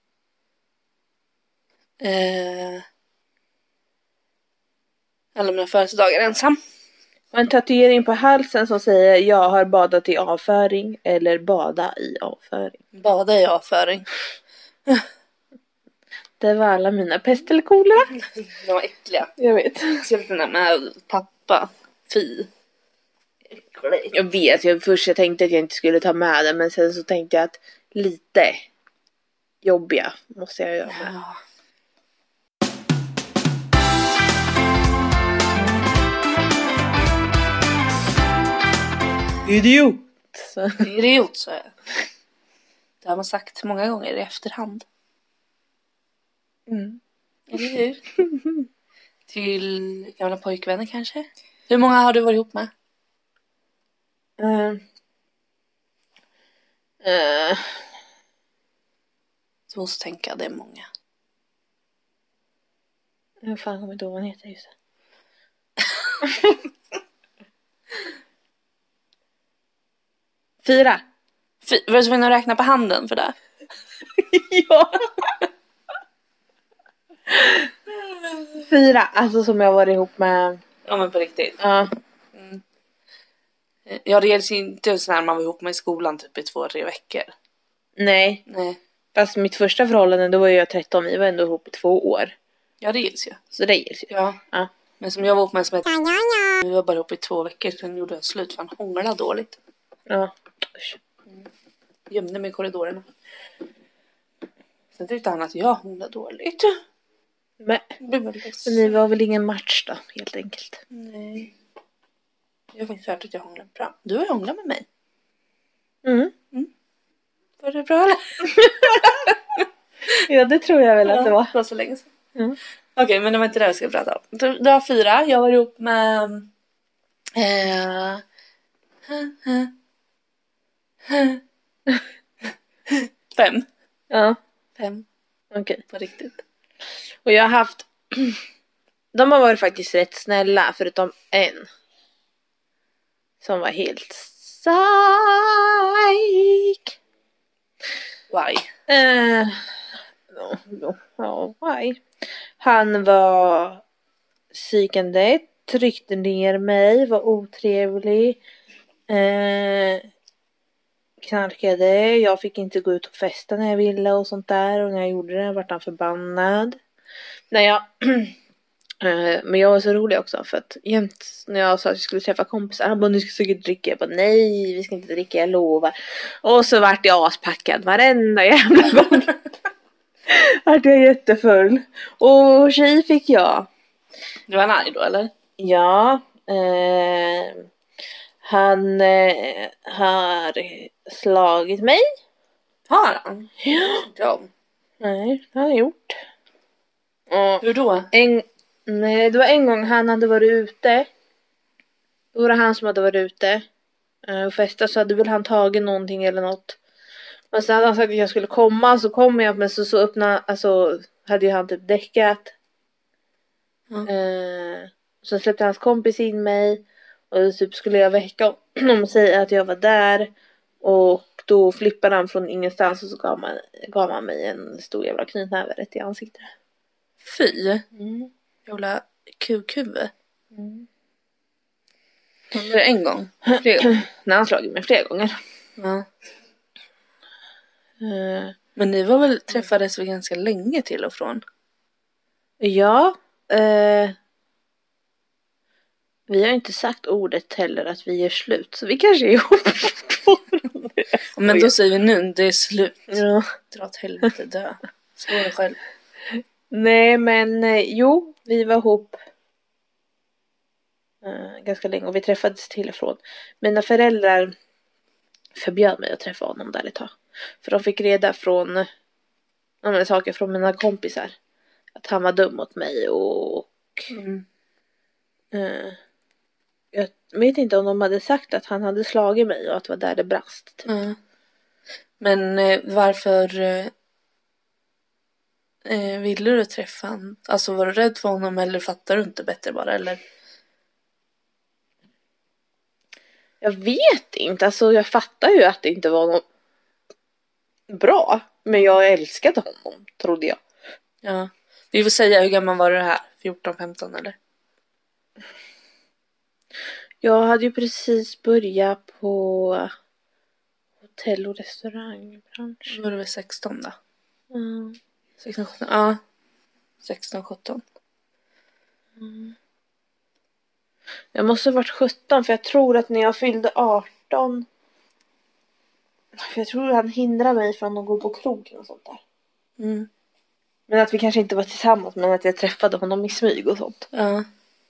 [SPEAKER 2] Alla mina födelsedagar ensam.
[SPEAKER 1] Och en tatuering på halsen som säger jag har badat i avföring eller bada i avföring.
[SPEAKER 2] Bada i avföring.
[SPEAKER 1] Det var alla mina pest eller kolera.
[SPEAKER 2] De var äckliga.
[SPEAKER 1] Jag vet.
[SPEAKER 2] Jag vet inte med pappa. Fy. Äcklig.
[SPEAKER 1] Jag vet, först jag tänkte att jag inte skulle ta med det, men sen så tänkte jag att lite jobbiga måste jag göra med.
[SPEAKER 2] Ja.
[SPEAKER 1] Idiot! Så.
[SPEAKER 2] Idiot, så jag. Det har man sagt många gånger i efterhand. Eller hur? Till gamla pojkvänner kanske? Hur många har du varit ihop med? Så måste tänka, det är många.
[SPEAKER 1] Jag fan kommer inte ihåg vad han heter just det. 4.
[SPEAKER 2] Var det så att räkna på handen för det?
[SPEAKER 1] Ja. 4, alltså som jag varit ihop med.
[SPEAKER 2] Ja, men på riktigt.
[SPEAKER 1] Ja.
[SPEAKER 2] Ja, det gäller inte så när man var ihop med i skolan typ i 2-3 veckor.
[SPEAKER 1] Nej. Fast mitt första förhållande, då var jag 13, vi var ändå ihop i 2 år.
[SPEAKER 2] Ja, det gills ju.
[SPEAKER 1] Så det gills ju.
[SPEAKER 2] Ja. Men som jag var ihop med som ett... Vi var bara ihop i 2 veckor, sen gjorde jag slut för han hånglade dåligt.
[SPEAKER 1] Ja.
[SPEAKER 2] Gömde mig i korridorerna. Sen tyckte han att jag hånglade dåligt.
[SPEAKER 1] Men ni var väl ingen match då, helt enkelt.
[SPEAKER 2] Nej. Jag har faktiskt hört att jag hånglade bra. Du har ju hånglat med mig. Var det bra eller?
[SPEAKER 1] Ja, det tror jag väl att det var.
[SPEAKER 2] Det var så länge sedan. Okej, men det var inte det jag skulle prata om. Du har 4. Jag var ihop med... 5.
[SPEAKER 1] Ja.
[SPEAKER 2] 5.
[SPEAKER 1] Okej.
[SPEAKER 2] På riktigt.
[SPEAKER 1] Och jag har haft... De har varit faktiskt rätt snälla, förutom en. Som var helt psyk.
[SPEAKER 2] Why?
[SPEAKER 1] Why? Han var psykande, tryckte ner mig, var otrevlig. Knarkade, jag fick inte gå ut och festa när jag ville och sånt där, och när jag gjorde det vart han förbannad. Men jag var så rolig också, för att jämt när jag sa att jag skulle träffa kompisar, han bara, nu ska säkert dricka. Jag bara, nej, vi ska inte dricka, jag lovar. Och så vart jag aspackad varenda jävla gång. Vart jag jättefull. Och tjej fick jag.
[SPEAKER 2] Du var arg då, eller?
[SPEAKER 1] Ja. Han har slagit mig.
[SPEAKER 2] Har han?
[SPEAKER 1] Ja. Nej, det har han gjort. Och
[SPEAKER 2] hur då?
[SPEAKER 1] Nej, det var en gång han hade varit ute. Då var det han som hade varit ute och festat, så hade väl han tagit någonting eller något. Men sen hade han sagt att jag skulle komma, så kom jag, men så öppnade, alltså hade ju han typ däckat. Så släppte hans kompis in mig och typ skulle jag väcka om och säga att jag var där, och då flippade han från ingenstans och så gav han mig en stor jävla knytnäve rätt i ansiktet.
[SPEAKER 2] Fy. Jävla kukhuvud. Var det en gång?
[SPEAKER 1] När han slagit mig flera gånger.
[SPEAKER 2] Ja. Men ni var väl träffades väl ganska länge till och från?
[SPEAKER 1] Ja. Vi har inte sagt ordet heller att vi är slut, så vi kanske är ihop.
[SPEAKER 2] Men då säger vi nu, det är slut.
[SPEAKER 1] Ja.
[SPEAKER 2] Dra åt helvete, dö. Slå dig själv.
[SPEAKER 1] Nej, men jo, vi var ihop ganska länge och vi träffades till och från. Mina föräldrar förbjöd mig att träffa honom där ett tag. För de fick reda från saker från mina kompisar. Att han var dum mot mig och jag vet inte om de hade sagt att han hade slagit mig och att det var där det brast. Typ.
[SPEAKER 2] Men varför ville du träffa han? Alltså var du rädd för honom eller fattar du inte bättre bara eller?
[SPEAKER 1] Jag vet inte, alltså jag fattar ju att det inte var något bra. Men jag älskade honom, trodde jag.
[SPEAKER 2] Ja, vi får säga hur gammal var du här? 14-15 eller?
[SPEAKER 1] Jag hade ju precis börjat på hotell- och restaurangbransch.
[SPEAKER 2] Då var du väl 16 då? 16, 17, 16, 17.
[SPEAKER 1] Jag måste ha varit 17 för jag tror att när jag fyllde 18. För jag tror att han hindrade mig från att gå på krogen och sånt där. Men att vi kanske inte var tillsammans, men att jag träffade honom i smyg och sånt.
[SPEAKER 2] Ja.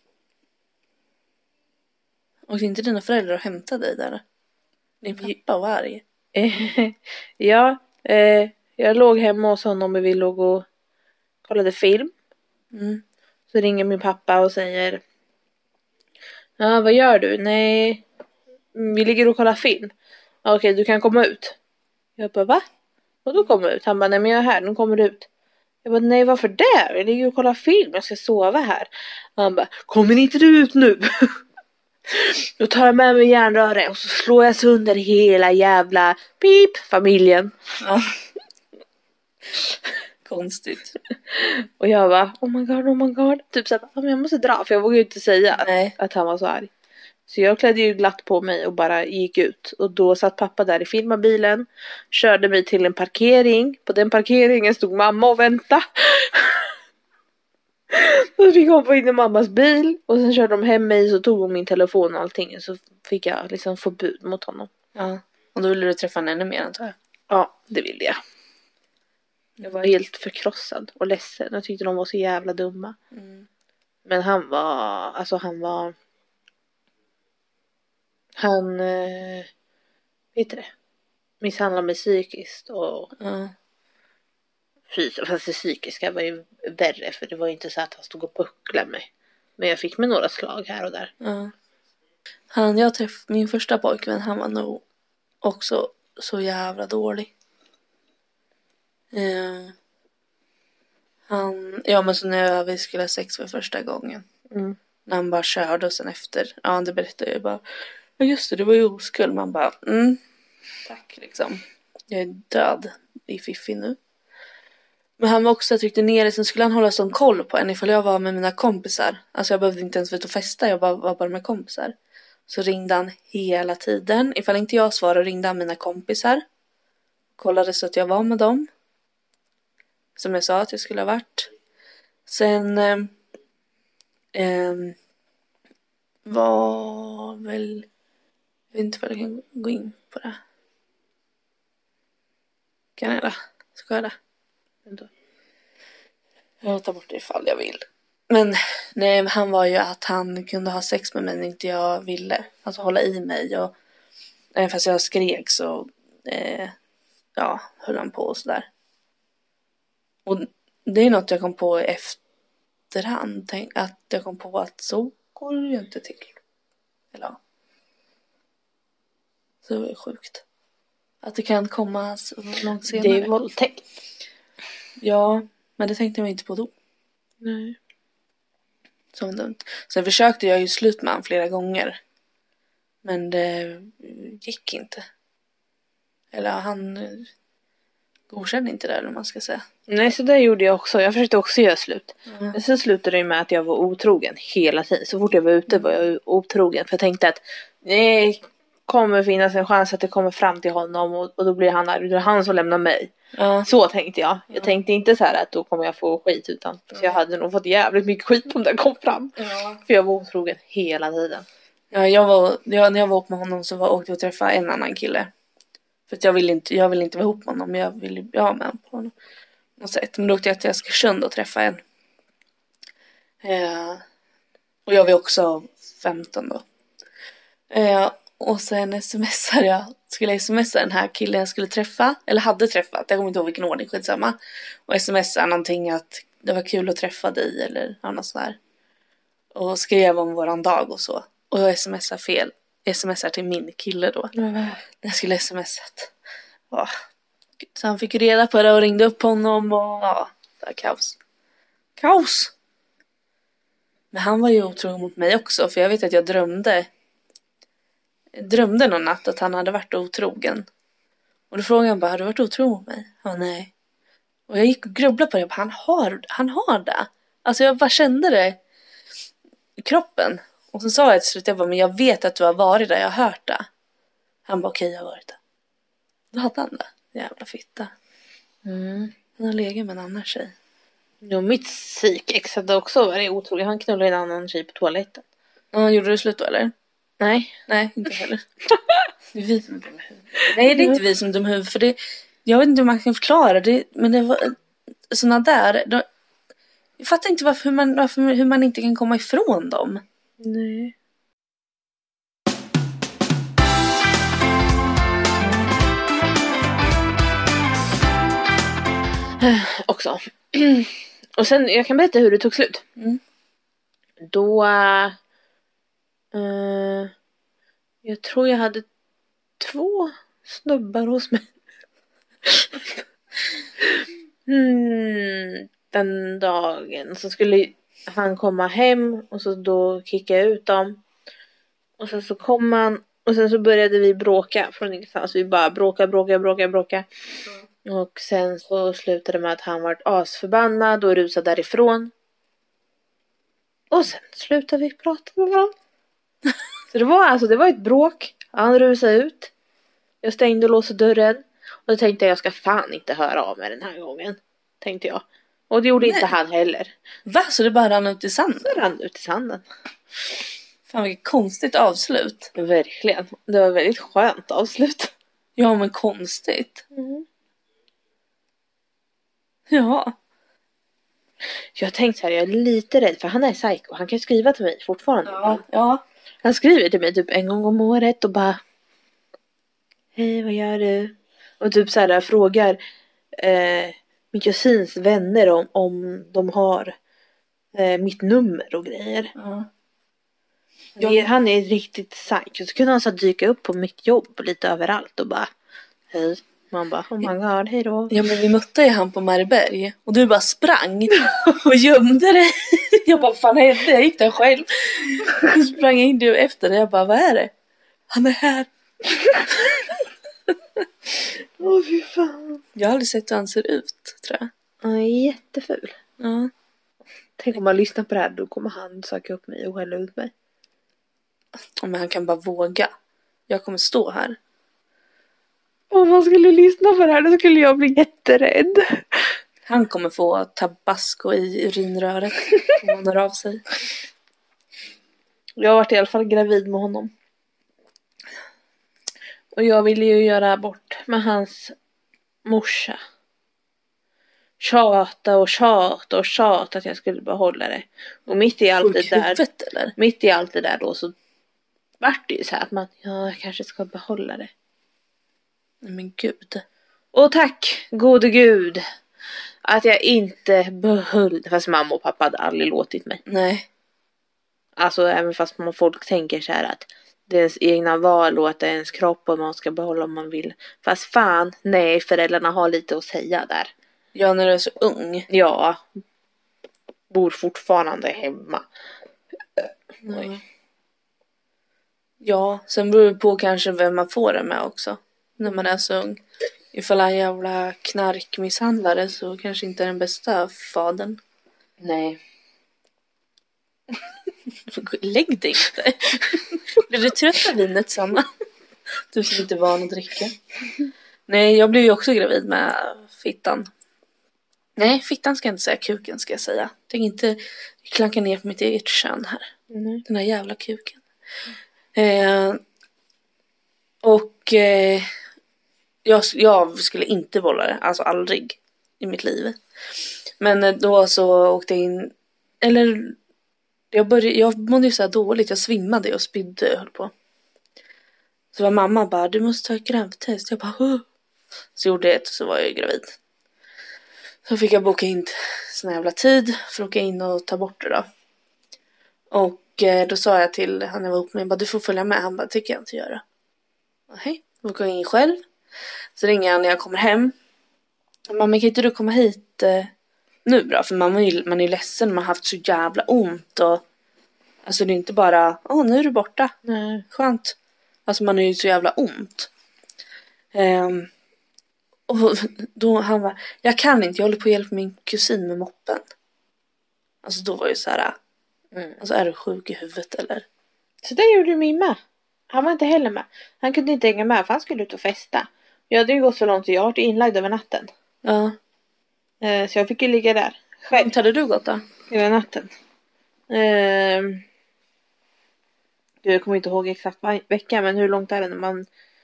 [SPEAKER 2] Och inte dina föräldrar att hämta dig där? Din pappa var arg.
[SPEAKER 1] Ja, jag låg hemma hos honom och vi låg och kollade film. Så ringer min pappa och säger: ja, vad gör du? Nej, vi ligger och kollar film. Okej, du kan komma ut. Jag bara, va? Och då kommer ut. Han bara, nej men jag är här, nu kommer du ut. Jag bara, nej varför det? Jag ligger och kollar film, jag ska sova här. Och han bara, kommer inte du ut nu? Då tar jag med mig järnröre och så slår jag sönder hela jävla familjen.
[SPEAKER 2] Ja. Konstigt.
[SPEAKER 1] Och jag bara, oh my god. Typ såhär, jag måste dra. För jag vågade ju inte säga att han var så arg. Så jag klädde ju glatt på mig och bara gick ut. Och då satt pappa där i filmabilen. Körde mig till en parkering. På den parkeringen stod mamma och väntade. Så fick hon få in i mammas bil. Och sen körde de hem mig, så tog hon min telefon och allting. Så fick jag liksom förbud mot honom.
[SPEAKER 2] Ja, och då ville du träffa henne ännu mer antar jag.
[SPEAKER 1] Ja, det ville jag. Jag var helt förkrossad och ledsen. Jag tyckte de var så jävla dumma. Men han vet du det? Misshandlade mig psykiskt och fysiskt. Fast det psykiska var ju värre, för det var ju inte så att han stod och pucklade mig. Men jag fick med några slag här och där.
[SPEAKER 2] Min första pojkvän, han var nog också så jävla dålig. Men så när vi skulle ha sex för första gången. När han bara körde och sen efter. Ja, det berättade jag bara. Ja just det var ju oskuld. Man bara, tack liksom. Jag är död i fiffi nu. Men han var också tryckte ner det. Sen skulle han hålla sån koll på en ifall jag var med mina kompisar. Alltså jag behövde inte ens ut och festa. Jag var bara med kompisar. Så ringde han hela tiden. Ifall inte jag svarade ringde han mina kompisar. Kollade så att jag var med dem. Som jag sa att jag skulle ha varit. Sen var väl... Jag vet inte vad jag kan gå in på det. Kan jag det? Ska jag det? Jag tar bort det ifall jag vill. Men nej, han var ju att han kunde ha sex med mig när inte jag ville. Alltså hålla i mig. Och även fast jag skrek så höll han på och sådär. Och det är något jag kom på i efterhand. Att jag kom på att så går det ju inte till. Eller ja. Så det var sjukt. Att det kan komma så långt senare.
[SPEAKER 1] Det är våldtäkt.
[SPEAKER 2] Ja, men det tänkte jag inte på då.
[SPEAKER 1] Nej.
[SPEAKER 2] Så dumt. Sen försökte jag ju slut med han flera gånger. Men det gick inte. Eller han godkände inte det, eller man ska säga.
[SPEAKER 1] Nej, så det gjorde jag också. Jag försökte också göra slut. Men sen slutade det med att jag var otrogen hela tiden. Så fort jag var ute var jag otrogen. För jag tänkte att det kommer finnas en chans att det kommer fram till honom. Och då blir han arg. Det är han som lämnar mig. Så tänkte jag. Jag tänkte inte så här att då kommer jag få skit. Utan så jag hade nog fått jävligt mycket skit om det kom fram. För jag var otrogen hela tiden.
[SPEAKER 2] Ja, när jag var ihop med honom så åkte jag och träffade en annan kille. För att jag vill inte vara ihop med honom. Men jag ville bli av med honom på något sätt. Men då åkte jag till Askersund och träffade en. Och jag var också 15 då. Och sen smsar jag. Skulle smsa den här killen jag skulle träffa. Eller hade träffat. Jag kommer inte ihåg vilken ordning, skitsamma. Och smsa någonting att det var kul att träffa dig. Eller något sådär. Och skrev om våran dag och så. Och jag smsar fel. Smsar till min kille då. När jag skulle smsat. Ja. Så han fick reda på det och ringde upp honom. Och ja, det var kaos. Kaos! Men han var ju otrogen mot mig också. För jag vet att jag drömde någon natt att han hade varit otrogen. Och då frågade han bara, har du varit otrogen mot mig? Ja, nej. Och jag gick och grubblade på det. Han har det. Alltså jag bara kände det i kroppen. Och så sa jag till slut, men jag vet att du har varit där, jag har hört det. Han bara, okej, jag har varit där. Då hade han det. Jävla fitta. Han har legat med en annan tjej.
[SPEAKER 1] Jo, mitt psykex hade också varit otroligt. Han knullade en annan tjej på toaletten.
[SPEAKER 2] Ja, gjorde du slut då eller?
[SPEAKER 1] Nej.
[SPEAKER 2] Nej, inte heller. Det är vi som är dum huvud. Nej, det är inte vi som är dum huvud. För det, jag vet inte hur man kan förklara det. Men det var såna där. Jag fattar inte hur man inte kan komma ifrån dem.
[SPEAKER 1] Nej. Också. Och sen, jag kan berätta hur det tog slut. Då jag tror jag hade 2 snubbar hos mig. Den dagen så skulle han komma hem och så då kickade jag ut dem. Och sen så kom han och sen så började vi bråka från ingenstans. Vi bara bråka. Och sen så slutade det med att han var asförbannad och rusade därifrån. Och sen slutade vi prata med varandra. Så det var ett bråk. Han rusade ut. Jag stängde och låste dörren. Och då tänkte jag ska fan inte höra av mig den här gången. Tänkte jag. Och det gjorde inte han heller.
[SPEAKER 2] Va? Så det bara rann ut i sanden?
[SPEAKER 1] Det rann ut i sanden.
[SPEAKER 2] Fan vilket konstigt avslut.
[SPEAKER 1] Verkligen. Det var väldigt skönt avslut.
[SPEAKER 2] Ja men konstigt. Ja.
[SPEAKER 1] Jag tänkte så här, jag är lite rädd för han är psycho. Han kan skriva till mig fortfarande.
[SPEAKER 2] Ja.
[SPEAKER 1] Han skriver till mig typ en gång om året och bara hej, vad gör du? Och typ så här frågar min kusins vänner om de har mitt nummer och grejer. Han är riktigt psycho. Så kunde han så dyka upp på mitt jobb lite överallt och bara hej. Man bara, oh my god, hej då.
[SPEAKER 2] Ja men vi mötte ju han på Marberg. Och du bara sprang och gömde dig. Jag bara, fan hände? Jag gick där själv. Och sprang in du efter det. Jag bara, vad är det? Han är här.
[SPEAKER 1] Åh fy fan.
[SPEAKER 2] Jag har aldrig sett hur han ser ut, tror jag.
[SPEAKER 1] Han är jätteful.
[SPEAKER 2] Ja.
[SPEAKER 1] Tänk om man lyssnar på det här, då kommer han söka upp mig och skälla ut mig.
[SPEAKER 2] Men han kan bara våga. Jag kommer stå här.
[SPEAKER 1] Om man skulle lyssna på det här, då skulle jag bli jätterädd.
[SPEAKER 2] Han kommer få tabasco i urinröret om han hör av sig.
[SPEAKER 1] Jag har varit i alla fall gravid med honom. Och jag ville ju göra abort med hans morsa. Tjata att jag skulle behålla det. Och mitt i allt det där,
[SPEAKER 2] eller?
[SPEAKER 1] mitt i allt det där då så vart det ju så här att jag kanske ska behålla det.
[SPEAKER 2] Men gud.
[SPEAKER 1] Och tack, gode gud, att jag inte behöll det. Fast mamma och pappa hade aldrig låtit mig.
[SPEAKER 2] Nej.
[SPEAKER 1] Alltså även fast folk tänker så här att det är ens egna val och att det är ens kropp och man ska behålla om man vill. Fast fan, nej, föräldrarna har lite att säga där.
[SPEAKER 2] Ja, när du är så ung.
[SPEAKER 1] Ja. Bor fortfarande hemma.
[SPEAKER 2] Nej. Ja, sen beror det på kanske vem man får det med också. När man är så ung. Ifall han jävla knarkmisshandlare så kanske inte är den bästa fadern.
[SPEAKER 1] Nej.
[SPEAKER 2] Lägg dig inte. Blir du trött av vinet, Sanna? Du som inte är van att dricka. Nej, jag blev ju också gravid med fittan. Nej, fittan ska jag inte säga. Kuken ska jag säga. Tänk inte klanka ner på mitt eget kön här. Den här jävla kuken. Jag skulle inte vålla det. Alltså aldrig i mitt liv. Men då så åkte jag in. Eller jag mådde ju så här dåligt. Jag svimmade och spydde, höll på. Så var mamma bara, du måste ta ett gravtest. Jag bara, Hå? Så gjorde jag det och så var jag gravid. Så fick jag boka in sån jävla tid för att åka in och ta bort det då. Och då sa jag till han jag var ihop med, jag bara, du får följa med. Han bara, tycker jag inte göra. Hej, då går jag in själv. Så ringer han när jag kommer hem. Mamma, kan inte du komma hit nu bra? För man är ju ledsen, man har haft så jävla ont. Och, alltså det är inte bara, nu är du borta.
[SPEAKER 1] Nej.
[SPEAKER 2] Skönt. Alltså man är ju så jävla ont. Och då han var, jag kan inte, jag håller på att hjälpa min kusin med moppen. Alltså då var ju så här, alltså är du sjuk i huvudet eller?
[SPEAKER 1] Så det gjorde min med. Han var inte heller med. Han kunde inte hänga med för han skulle ut och festa. Jag hade ju gått så långt så jag var inlagd över natten.
[SPEAKER 2] Ja.
[SPEAKER 1] Så jag fick ju ligga där själv.
[SPEAKER 2] Hur hade du gått då?
[SPEAKER 1] Över natten. Jag kommer inte ihåg exakt vecka, men hur långt är det när man...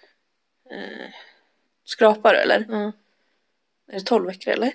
[SPEAKER 2] Skrapar du eller?
[SPEAKER 1] Ja.
[SPEAKER 2] Är det 12 veckor eller?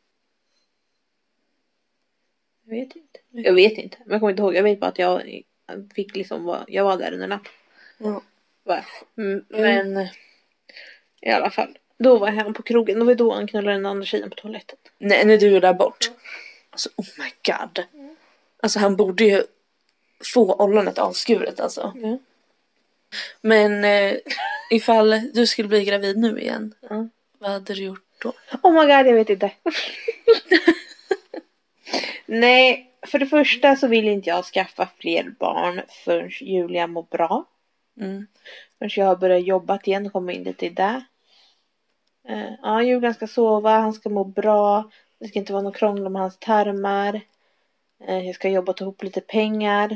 [SPEAKER 1] Jag vet inte. Men jag kommer inte ihåg. Jag vet bara att jag fick liksom jag var där under natten.
[SPEAKER 2] Ja.
[SPEAKER 1] Men i alla fall. Då var jag hemma på krogen. Det var då han knullade den andra tjejen på toaletten.
[SPEAKER 2] Nej, när du är där bort. Alltså, oh my god. Alltså han borde ju få ollonet avskuret alltså.
[SPEAKER 1] Ja.
[SPEAKER 2] Men ifall du skulle bli gravid nu igen.
[SPEAKER 1] Ja.
[SPEAKER 2] Vad hade du gjort då?
[SPEAKER 1] Oh my god, jag vet inte. Nej, för det första så vill inte jag skaffa fler barn förrän Julia mår bra. Förrän jag har börjat jobba igen och komma in lite i det. Julian ska sova, han ska må bra. Det ska inte vara något krångel med hans tarmar. Jag ska jobba och ta ihop lite pengar.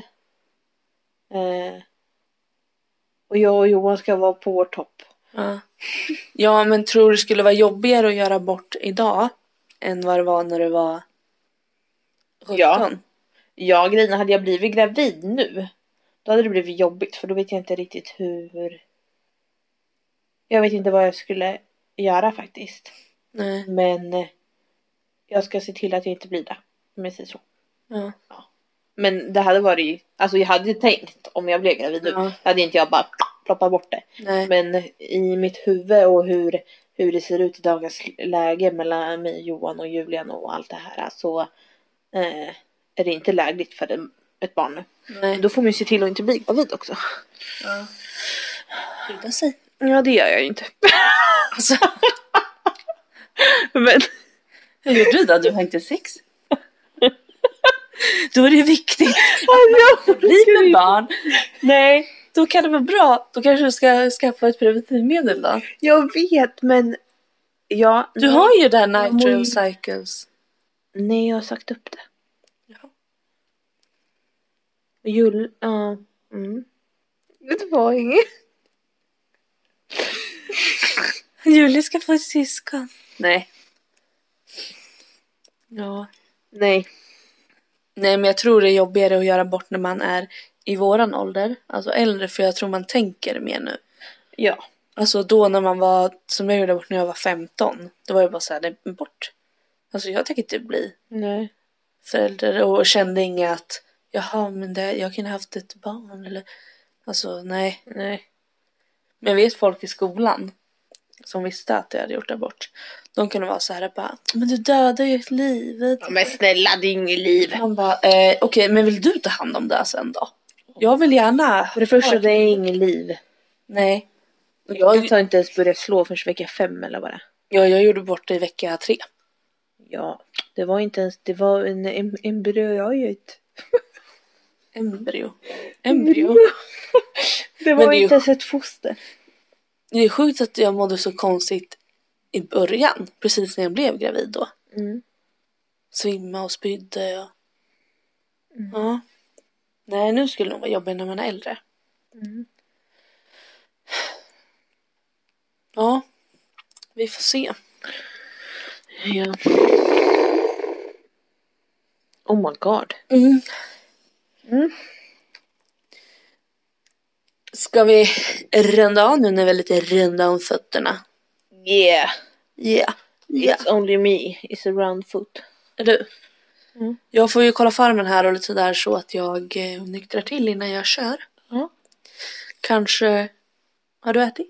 [SPEAKER 1] Och jag och Johan ska vara på vår topp.
[SPEAKER 2] Ja, men tror du det skulle vara jobbigare att göra bort idag än vad det var när du var 17?
[SPEAKER 1] Ja, grejen, hade jag blivit gravid nu, då hade det blivit jobbigt. För då vet jag inte riktigt hur... Jag vet inte vad jag skulle göra faktiskt.
[SPEAKER 2] Nej.
[SPEAKER 1] Men jag ska se till att jag inte blir det. Om jag säger så.
[SPEAKER 2] Ja.
[SPEAKER 1] Men det hade varit... Alltså jag hade tänkt om jag blev gravid nu. Hade inte jag bara ploppat bort det.
[SPEAKER 2] Nej.
[SPEAKER 1] Men i mitt huvud och hur det ser ut i dagens läge mellan mig, Johan och Julian och allt det här. Så är det inte lägligt för ett barn nu.
[SPEAKER 2] Nej.
[SPEAKER 1] Då får man ju se till att inte bli gravid också.
[SPEAKER 2] Ja. Skydda sig.
[SPEAKER 1] Ja, det gör jag ju inte.
[SPEAKER 2] Alltså.
[SPEAKER 1] Men
[SPEAKER 2] hur gjorde du då? Du har inte sex? Då är det viktigt att bli med barn. Nej, då kan det vara bra. Då kanske du ska skaffa ett preventivmedel då.
[SPEAKER 1] Jag vet, men
[SPEAKER 2] du har ju det här Nitro Cycles.
[SPEAKER 1] Nej, jag har sagt upp det.
[SPEAKER 2] Ja.
[SPEAKER 1] Det var inget.
[SPEAKER 2] Julie ska få ett syskon.
[SPEAKER 1] Nej.
[SPEAKER 2] Ja.
[SPEAKER 1] Nej,
[SPEAKER 2] men jag tror det är jobbigare att göra bort när man är i våran ålder. Alltså äldre, för jag tror man tänker mer nu.
[SPEAKER 1] Ja.
[SPEAKER 2] Alltså då när man var, som jag gjorde bort när jag var 15. Då var jag bara såhär, det är bort. Alltså jag tänker inte bli förälder och kände inget att jaha, men jag kunde haft ett barn eller alltså nej. Men jag vet folk i skolan som visste att jag hade gjort abort. De kunde vara så här bara, men du dödar ju ett liv.
[SPEAKER 1] Ja, men snälla, det är inget liv.
[SPEAKER 2] Han bara, okej, men vill du ta hand om det sen då? Jag vill gärna.
[SPEAKER 1] För det första, det är inget liv.
[SPEAKER 2] Nej.
[SPEAKER 1] Jag tar inte ens börja slå förrän vecka 5 eller vad det är.
[SPEAKER 2] Ja, jag gjorde bort det i vecka 3.
[SPEAKER 1] Ja, det var inte ens, det var en embryoid.
[SPEAKER 2] Embryo.
[SPEAKER 1] Det var inte ens ett foster.
[SPEAKER 2] Det är sjukt att jag mådde så konstigt i början. Precis när jag blev gravid då. Svimma och spydde. Och... Ja. Nej, nu skulle det nog vara jobbigt när man är äldre. Ja. Vi får se.
[SPEAKER 1] Ja. Oh my god.
[SPEAKER 2] Ska vi runda av nu när vi är lite runda om fötterna?
[SPEAKER 1] Yeah.
[SPEAKER 2] It's
[SPEAKER 1] only me. It's a round foot.
[SPEAKER 2] Är du? Jag får ju kolla farmen här och lite där så att jag nyktrar till innan jag kör. Kanske Har du ätit?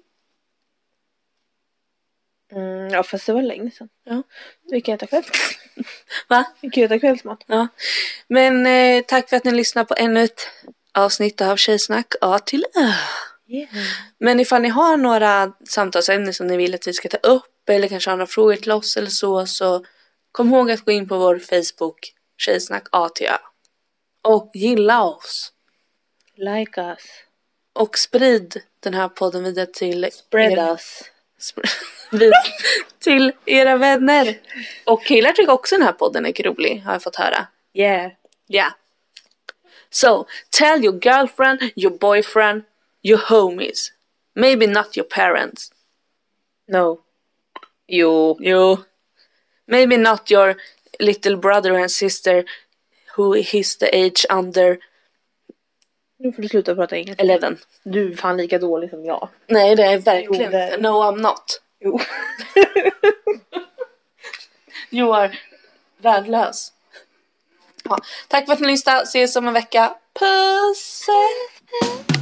[SPEAKER 1] Ja, fast det var länge sedan.
[SPEAKER 2] Ja.
[SPEAKER 1] Vi kan äta kväll.
[SPEAKER 2] Va?
[SPEAKER 1] Vi kan äta kvällsmat.
[SPEAKER 2] Ja. Men tack för att ni lyssnar på ännu ett avsnitt av Tjejsnack A till Ö.
[SPEAKER 1] Yeah.
[SPEAKER 2] Men ifall ni har några samtalsämnen som ni vill att vi ska ta upp eller kanske har några frågor till oss eller så kom ihåg att gå in på vår Facebook Tjejsnack A till Ö. Och gilla oss.
[SPEAKER 1] Like us.
[SPEAKER 2] Och sprid den här podden vidare till
[SPEAKER 1] Spread us.
[SPEAKER 2] till era vänner. Och killar tycker också den här podden är rolig, har jag fått höra.
[SPEAKER 1] Yeah.
[SPEAKER 2] Yeah. So, tell your girlfriend, your boyfriend, your homies. Maybe not your parents.
[SPEAKER 1] No. Jo.
[SPEAKER 2] Maybe not your little brother and sister who is the age under
[SPEAKER 1] Nu får du sluta prata engelska.
[SPEAKER 2] 11.
[SPEAKER 1] Du är fan lika dålig som jag.
[SPEAKER 2] Nej, det är verkligen
[SPEAKER 1] Jo, det är-
[SPEAKER 2] inte. No, I'm not.
[SPEAKER 1] Jo.
[SPEAKER 2] You are värdelös. Ja, tack för att ni lyssnade. Ses om en vecka. Puss!